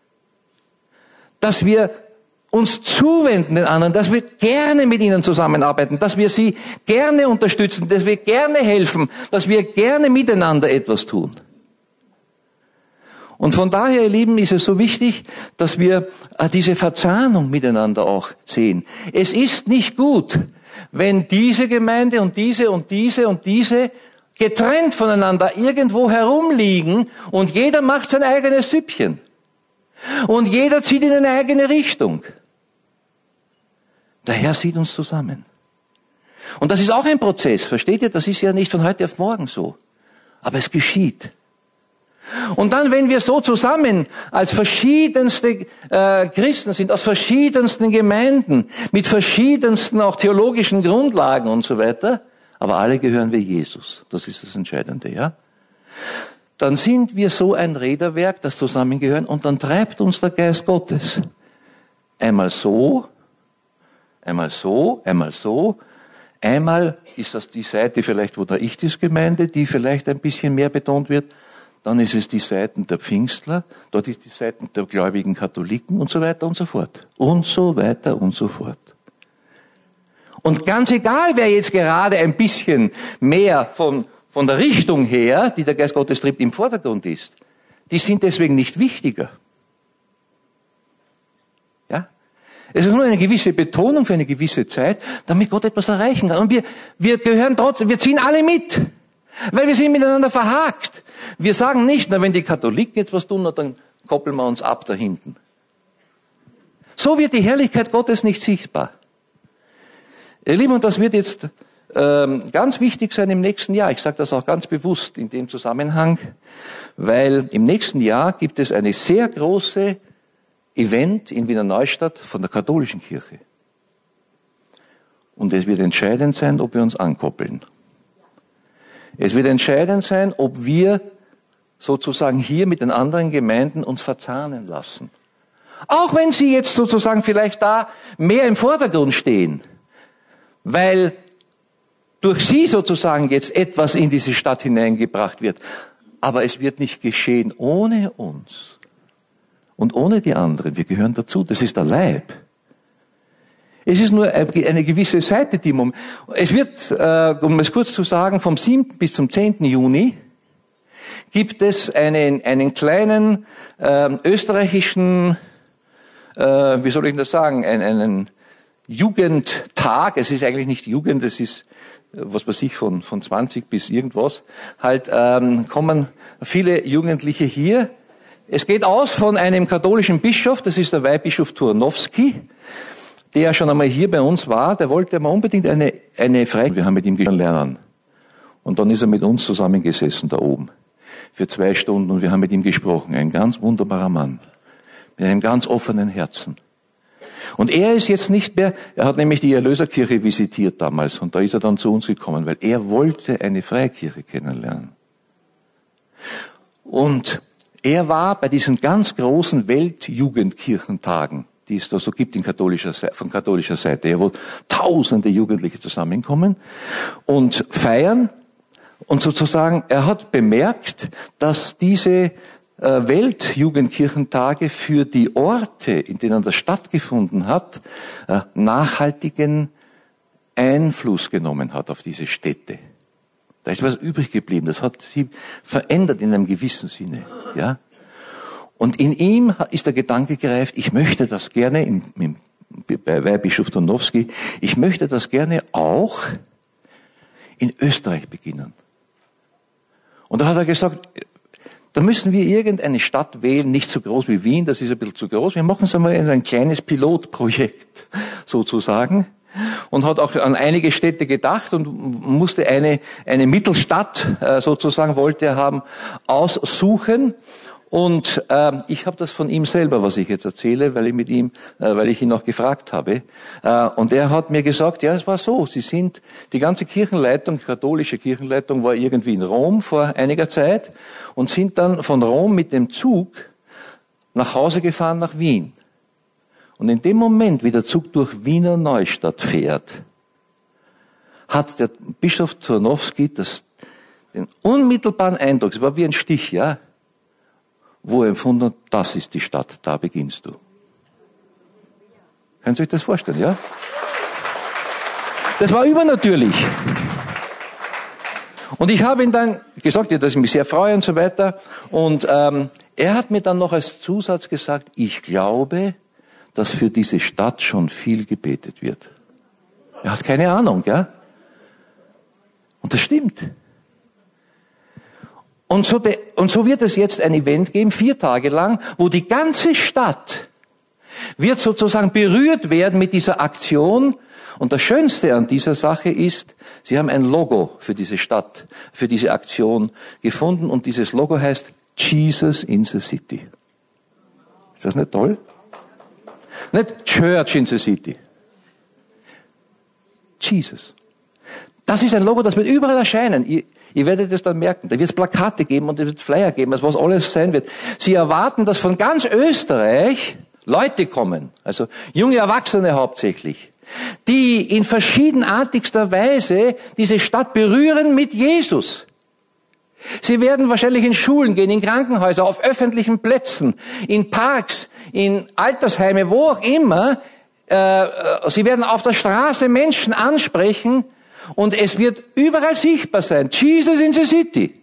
Dass wir uns zuwenden den anderen, dass wir gerne mit ihnen zusammenarbeiten, dass wir sie gerne unterstützen, dass wir gerne helfen, dass wir gerne miteinander etwas tun. Und von daher, ihr Lieben, ist es so wichtig, dass wir diese Verzahnung miteinander auch sehen. Es ist nicht gut, wenn diese Gemeinde und diese und diese und diese getrennt voneinander irgendwo herumliegen und jeder macht sein eigenes Süppchen. Und jeder zieht in eine eigene Richtung. Der Herr sieht uns zusammen. Und das ist auch ein Prozess, versteht ihr? Das ist ja nicht von heute auf morgen so. Aber es geschieht. Und dann, wenn wir so zusammen als verschiedenste äh, Christen sind, aus verschiedensten Gemeinden, mit verschiedensten auch theologischen Grundlagen und so weiter, aber alle gehören wir Jesus. Das ist das Entscheidende, ja? Dann sind wir so ein Räderwerk, das zusammengehören, und dann treibt uns der Geist Gottes. Einmal so, einmal so, einmal so. Einmal ist das die Seite vielleicht, wo der Ichthys-Gemeinde, die vielleicht ein bisschen mehr betont wird. Dann ist es die Seiten der Pfingstler, dort ist die Seiten der gläubigen Katholiken und so weiter und so fort. Und so weiter und so fort. Und ganz egal, wer jetzt gerade ein bisschen mehr von von der Richtung her, die der Geist Gottes trieb, im Vordergrund ist, die sind deswegen nicht wichtiger. Ja? Es ist nur eine gewisse Betonung für eine gewisse Zeit, damit Gott etwas erreichen kann. Und wir, wir gehören trotzdem, wir ziehen alle mit, weil wir sind miteinander verhakt. Wir sagen nicht, na, wenn die Katholiken etwas tun, na, dann koppeln wir uns ab da hinten. So wird die Herrlichkeit Gottes nicht sichtbar. Ihr Lieben, und das wird jetzt Ähm, ganz wichtig sein im nächsten Jahr. Ich sage das auch ganz bewusst in dem Zusammenhang, weil im nächsten Jahr gibt es eine sehr große Event in Wiener Neustadt von der katholischen Kirche. Und es wird entscheidend sein, ob wir uns ankoppeln. Es wird entscheidend sein, ob wir sozusagen hier mit den anderen Gemeinden uns verzahnen lassen. Auch wenn sie jetzt sozusagen vielleicht da mehr im Vordergrund stehen, weil durch sie sozusagen jetzt etwas in diese Stadt hineingebracht wird. Aber es wird nicht geschehen ohne uns und ohne die anderen. Wir gehören dazu. Das ist der Leib. Es ist nur eine gewisse Seite, die man... Es wird, um es kurz zu sagen, vom siebten bis zum zehnten Juni gibt es einen, einen kleinen äh, österreichischen, äh, wie soll ich das sagen, einen, einen Jugendtag. Es ist eigentlich nicht Jugend, es ist was weiß ich, von, von zwanzig bis irgendwas, halt ähm, kommen viele Jugendliche hier. Es geht aus von einem katholischen Bischof, das ist der Weihbischof Turnowski, der schon einmal hier bei uns war, der wollte mal unbedingt eine, eine Freikirche, wir haben mit ihm lernen. Und dann ist er mit uns zusammengesessen da oben, für zwei Stunden, und wir haben mit ihm gesprochen. Ein ganz wunderbarer Mann, mit einem ganz offenen Herzen. Und er ist jetzt nicht mehr, er hat nämlich die Erlöserkirche visitiert damals, und da ist er dann zu uns gekommen, weil er wollte eine Freikirche kennenlernen. Und er war bei diesen ganz großen Weltjugendkirchentagen, die es da so gibt in katholischer, von katholischer Seite, wo tausende Jugendliche zusammenkommen und feiern. Und sozusagen, er hat bemerkt, dass diese Weltjugendkirchentage für die Orte, in denen das stattgefunden hat, nachhaltigen Einfluss genommen hat auf diese Städte. Da ist was übrig geblieben. Das hat sie verändert in einem gewissen Sinne, ja. Und in ihm ist der Gedanke gereift, ich möchte das gerne, im, im, bei Weihbischof Turnowski, ich möchte das gerne auch in Österreich beginnen. Und da hat er gesagt, da müssen wir irgendeine Stadt wählen, nicht so groß wie Wien, das ist ein bisschen zu groß. Wir machen es einmal in ein kleines Pilotprojekt, sozusagen. Und hat auch an einige Städte gedacht und musste eine, eine Mittelstadt, sozusagen, wollte er haben, aussuchen. Und äh, ich habe das von ihm selber, was ich jetzt erzähle, weil ich mit ihm, äh, weil ich ihn noch gefragt habe. Äh, und er hat mir gesagt, ja, es war so, sie sind, die ganze Kirchenleitung, die katholische Kirchenleitung war irgendwie in Rom vor einiger Zeit und sind dann von Rom mit dem Zug nach Hause gefahren nach Wien. Und in dem Moment, wie der Zug durch Wiener Neustadt fährt, hat der Bischof Zornowski das, den unmittelbaren Eindruck, es war wie ein Stich, ja, wo er empfunden hat, das ist die Stadt, da beginnst du. Können Sie sich das vorstellen, ja? Das war übernatürlich. Und ich habe ihm dann gesagt, ja, dass ich mich sehr freue und so weiter. Und ähm, er hat mir dann noch als Zusatz gesagt, ich glaube, dass für diese Stadt schon viel gebetet wird. Er hat keine Ahnung, ja? Und das stimmt. Und so, de, und so wird es jetzt ein Event geben, vier Tage lang, wo die ganze Stadt wird sozusagen berührt werden mit dieser Aktion. Und das Schönste an dieser Sache ist, sie haben ein Logo für diese Stadt, für diese Aktion gefunden. Und dieses Logo heißt Jesus in the City. Ist das nicht toll? Nicht Church in the City. Jesus. Das ist ein Logo, das wird überall erscheinen. Ihr, ihr werdet es dann merken. Da wird es Plakate geben und es wird Flyer geben, also was alles sein wird. Sie erwarten, dass von ganz Österreich Leute kommen, also junge Erwachsene hauptsächlich, die in verschiedenartigster Weise diese Stadt berühren mit Jesus. Sie werden wahrscheinlich in Schulen gehen, in Krankenhäuser, auf öffentlichen Plätzen, in Parks, in Altersheime, wo auch immer. Äh, sie werden auf der Straße Menschen ansprechen und es wird überall sichtbar sein. Jesus in the City.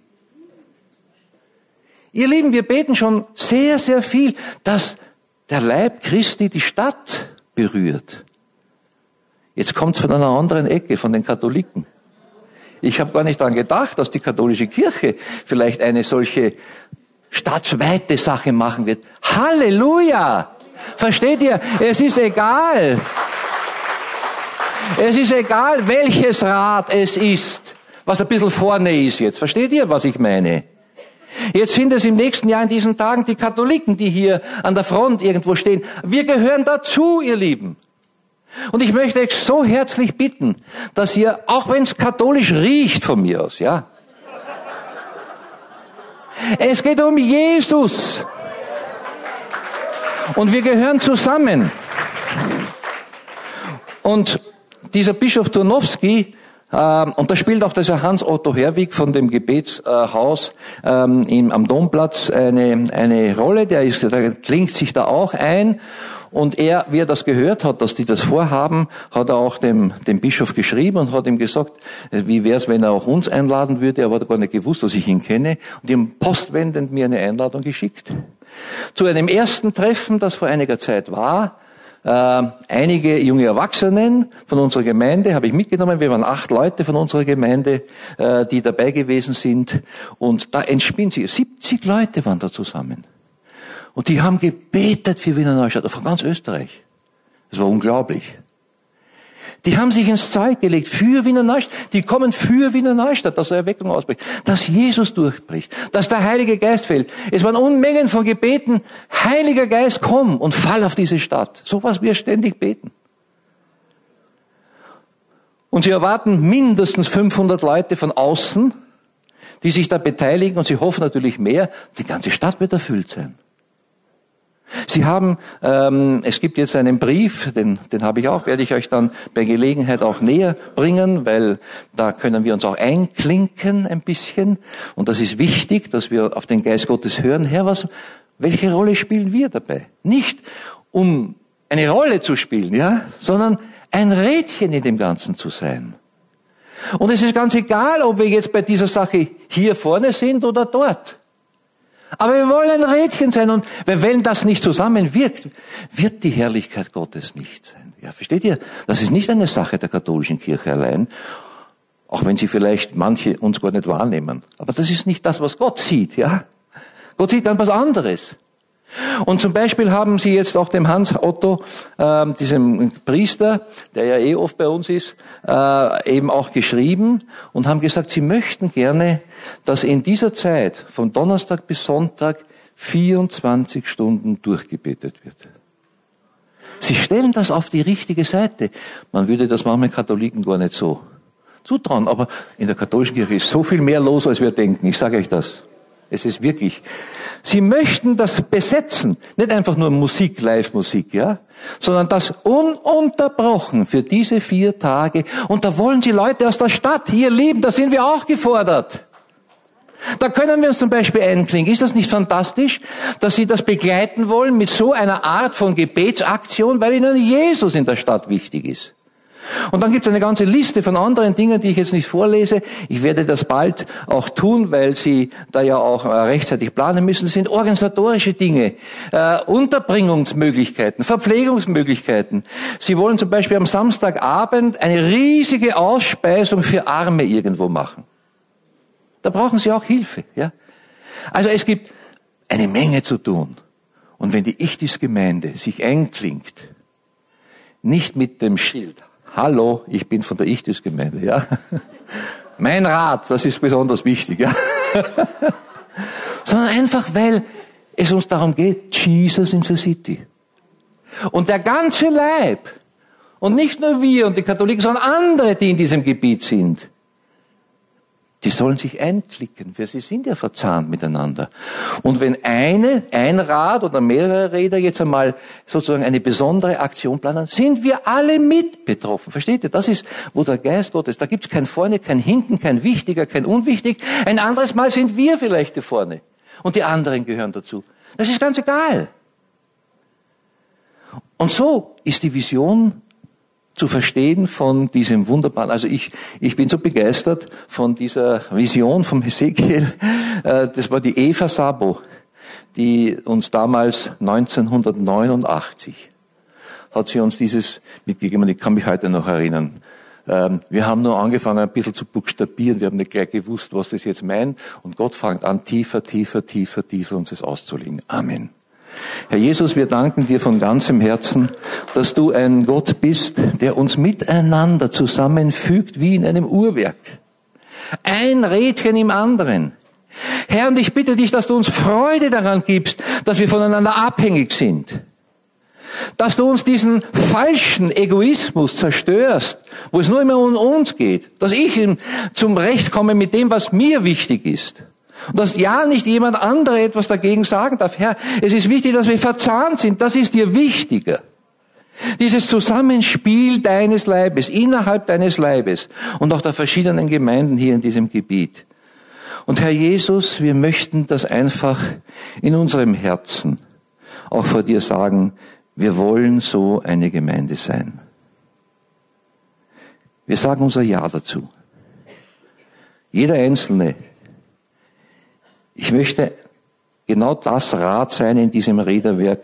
Ihr Lieben, wir beten schon sehr, sehr viel, dass der Leib Christi die Stadt berührt. Jetzt kommt's von einer anderen Ecke, von den Katholiken. Ich habe gar nicht daran gedacht, dass die katholische Kirche vielleicht eine solche staatsweite Sache machen wird. Halleluja! Versteht ihr? Es ist egal. Es ist egal, welches Rad es ist, was ein bisschen vorne ist jetzt. Versteht ihr, was ich meine? Jetzt sind es im nächsten Jahr in diesen Tagen die Katholiken, die hier an der Front irgendwo stehen. Wir gehören dazu, ihr Lieben. Und ich möchte euch so herzlich bitten, dass ihr, auch wenn es katholisch riecht von mir aus, ja. Es geht um Jesus. Und wir gehören zusammen. Und dieser Bischof Turnowski, ähm, und da spielt auch dieser Hans-Otto Herwig von dem Gebetshaus ähm, im, am Domplatz eine, eine Rolle, der, ist, der klingt sich da auch ein. Und er, wie er das gehört hat, dass die das vorhaben, hat er auch dem, dem Bischof geschrieben und hat ihm gesagt, wie wäre es, wenn er auch uns einladen würde. Er hat gar nicht gewusst, dass ich ihn kenne. Und die haben postwendend mir eine Einladung geschickt. Zu einem ersten Treffen, das vor einiger Zeit war, äh, einige junge Erwachsenen von unserer Gemeinde habe ich mitgenommen. Wir waren acht Leute von unserer Gemeinde, äh, die dabei gewesen sind. Und da entspinnt sich, siebzig Leute waren da zusammen. Und die haben gebetet für Wiener Neustadt, von ganz Österreich. Das war unglaublich. Die haben sich ins Zeug gelegt für Wiener Neustadt. Die kommen für Wiener Neustadt, dass eine Erweckung ausbricht, dass Jesus durchbricht, dass der Heilige Geist fällt. Es waren Unmengen von Gebeten, Heiliger Geist, komm und fall auf diese Stadt. So was wir ständig beten. Und sie erwarten mindestens fünfhundert Leute von außen, die sich da beteiligen, und sie hoffen natürlich mehr. Die ganze Stadt wird erfüllt sein. Sie haben, ähm, es gibt jetzt einen Brief, den, den habe ich auch, werde ich euch dann bei Gelegenheit auch näher bringen, weil da können wir uns auch einklinken ein bisschen. Und das ist wichtig, dass wir auf den Geist Gottes hören. Herr, was, welche Rolle spielen wir dabei? Nicht um eine Rolle zu spielen, ja, sondern ein Rädchen in dem Ganzen zu sein. Und es ist ganz egal, ob wir jetzt bei dieser Sache hier vorne sind oder dort. Aber wir wollen ein Rädchen sein, und wenn das nicht zusammenwirkt, wird die Herrlichkeit Gottes nicht sein. Ja, versteht ihr? Das ist nicht eine Sache der katholischen Kirche allein. Auch wenn sie vielleicht manche uns gar nicht wahrnehmen. Aber das ist nicht das, was Gott sieht, ja. Gott sieht dann was anderes. Und zum Beispiel haben sie jetzt auch dem Hans Otto, äh, diesem Priester, der ja eh oft bei uns ist, äh, eben auch geschrieben und haben gesagt, sie möchten gerne, dass in dieser Zeit, von Donnerstag bis Sonntag, vierundzwanzig Stunden durchgebetet wird. Sie stellen das auf die richtige Seite. Man würde das manchmal Katholiken gar nicht so zutrauen, aber in der katholischen Kirche ist so viel mehr los, als wir denken. Ich sage euch das. Es ist wirklich. Sie möchten das besetzen, nicht einfach nur Musik, Live-Musik, ja, sondern das ununterbrochen für diese vier Tage. Und da wollen sie Leute aus der Stadt hier leben, da sind wir auch gefordert. Da können wir uns zum Beispiel einklinken. Ist das nicht fantastisch, dass Sie das begleiten wollen mit so einer Art von Gebetsaktion, weil Ihnen Jesus in der Stadt wichtig ist? Und dann gibt es eine ganze Liste von anderen Dingen, die ich jetzt nicht vorlese. Ich werde das bald auch tun, weil Sie da ja auch rechtzeitig planen müssen. Das sind organisatorische Dinge, äh, Unterbringungsmöglichkeiten, Verpflegungsmöglichkeiten. Sie wollen zum Beispiel am Samstagabend eine riesige Ausspeisung für Arme irgendwo machen. Da brauchen Sie auch Hilfe, ja. Also es gibt eine Menge zu tun. Und wenn die Ichtis-Gemeinde sich einklingt, nicht mit dem Schild, hallo, ich bin von der Ichtis-Gemeinde, ja. Mein Rat, das ist besonders wichtig, ja. Sondern einfach, weil es uns darum geht, Jesus in the City. Und der ganze Leib, und nicht nur wir und die Katholiken, sondern andere, die in diesem Gebiet sind, die sollen sich einklicken, weil sie sind ja verzahnt miteinander. Und wenn eine, ein Rad oder mehrere Räder jetzt einmal sozusagen eine besondere Aktion planen, sind wir alle mit betroffen. Versteht ihr? Das ist, wo der Geist Gottes, da gibt es kein Vorne, kein Hinten, kein Wichtiger, kein Unwichtig. Ein anderes Mal sind wir vielleicht die Vorne. Und die anderen gehören dazu. Das ist ganz egal. Und so ist die Vision zu verstehen von diesem wunderbaren, also ich, ich bin so begeistert von dieser Vision vom Hesekiel, das war die Eva Sabo, die uns damals neunzehnhundertneunundachtzig hat sie uns dieses mitgegeben, ich kann mich heute noch erinnern. Wir haben nur angefangen ein bisschen zu buchstabieren, wir haben nicht gleich gewusst, was das jetzt meint und Gott fängt an, tiefer, tiefer, tiefer, tiefer uns das auszulegen. Amen. Herr Jesus, wir danken dir von ganzem Herzen, dass du ein Gott bist, der uns miteinander zusammenfügt wie in einem Uhrwerk. Ein Rädchen im anderen. Herr, und ich bitte dich, dass du uns Freude daran gibst, dass wir voneinander abhängig sind. Dass du uns diesen falschen Egoismus zerstörst, wo es nur immer um uns geht. Dass ich zum Recht komme mit dem, was mir wichtig ist. Und dass ja nicht jemand andere etwas dagegen sagen darf. Herr, es ist wichtig, dass wir verzahnt sind. Das ist dir wichtiger. Dieses Zusammenspiel deines Leibes, innerhalb deines Leibes und auch der verschiedenen Gemeinden hier in diesem Gebiet. Und Herr Jesus, wir möchten das einfach in unserem Herzen auch vor dir sagen, wir wollen so eine Gemeinde sein. Wir sagen unser Ja dazu. Jeder Einzelne. Ich möchte genau das Rad sein in diesem Räderwerk,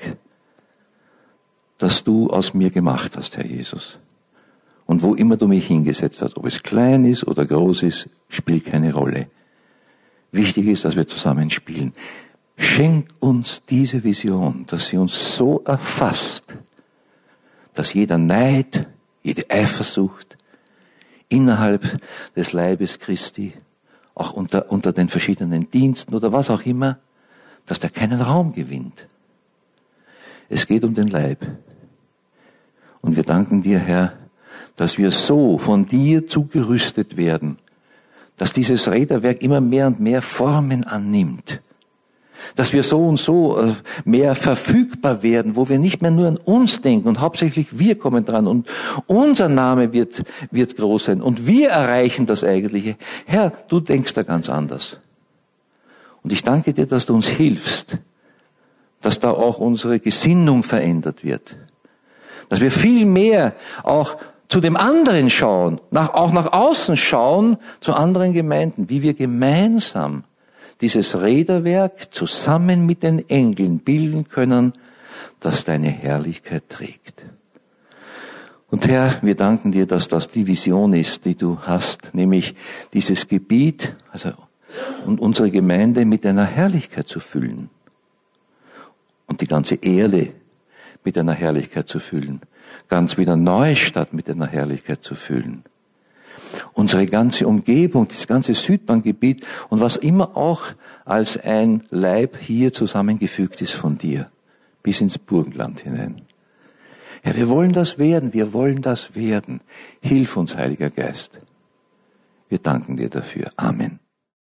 das du aus mir gemacht hast, Herr Jesus. Und wo immer du mich hingesetzt hast, ob es klein ist oder groß ist, spielt keine Rolle. Wichtig ist, dass wir zusammen spielen. Schenk uns diese Vision, dass sie uns so erfasst, dass jeder Neid, jede Eifersucht innerhalb des Leibes Christi, auch unter, unter den verschiedenen Diensten oder was auch immer, dass der keinen Raum gewinnt. Es geht um den Leib. Und wir danken dir, Herr, dass wir so von dir zugerüstet werden, dass dieses Räderwerk immer mehr und mehr Formen annimmt. Dass wir so und so mehr verfügbar werden, wo wir nicht mehr nur an uns denken und hauptsächlich wir kommen dran und unser Name wird, wird groß sein und wir erreichen das Eigentliche. Herr, du denkst da ganz anders. Und ich danke dir, dass du uns hilfst, dass da auch unsere Gesinnung verändert wird. Dass wir viel mehr auch zu dem anderen schauen, nach, auch nach außen schauen, zu anderen Gemeinden, wie wir gemeinsam dieses Räderwerk zusammen mit den Engeln bilden können, das deine Herrlichkeit trägt. Und Herr, wir danken dir, dass das die Vision ist, die du hast, nämlich dieses Gebiet, also und unsere Gemeinde mit deiner Herrlichkeit zu füllen und die ganze Erde mit deiner Herrlichkeit zu füllen, ganz wieder Neustadt mit deiner Herrlichkeit zu füllen. Unsere ganze Umgebung, das ganze Südbahngebiet und was immer auch als ein Leib hier zusammengefügt ist von dir, bis ins Burgenland hinein. Ja, wir wollen das werden, wir wollen das werden. Hilf uns, Heiliger Geist. Wir danken dir dafür. Amen.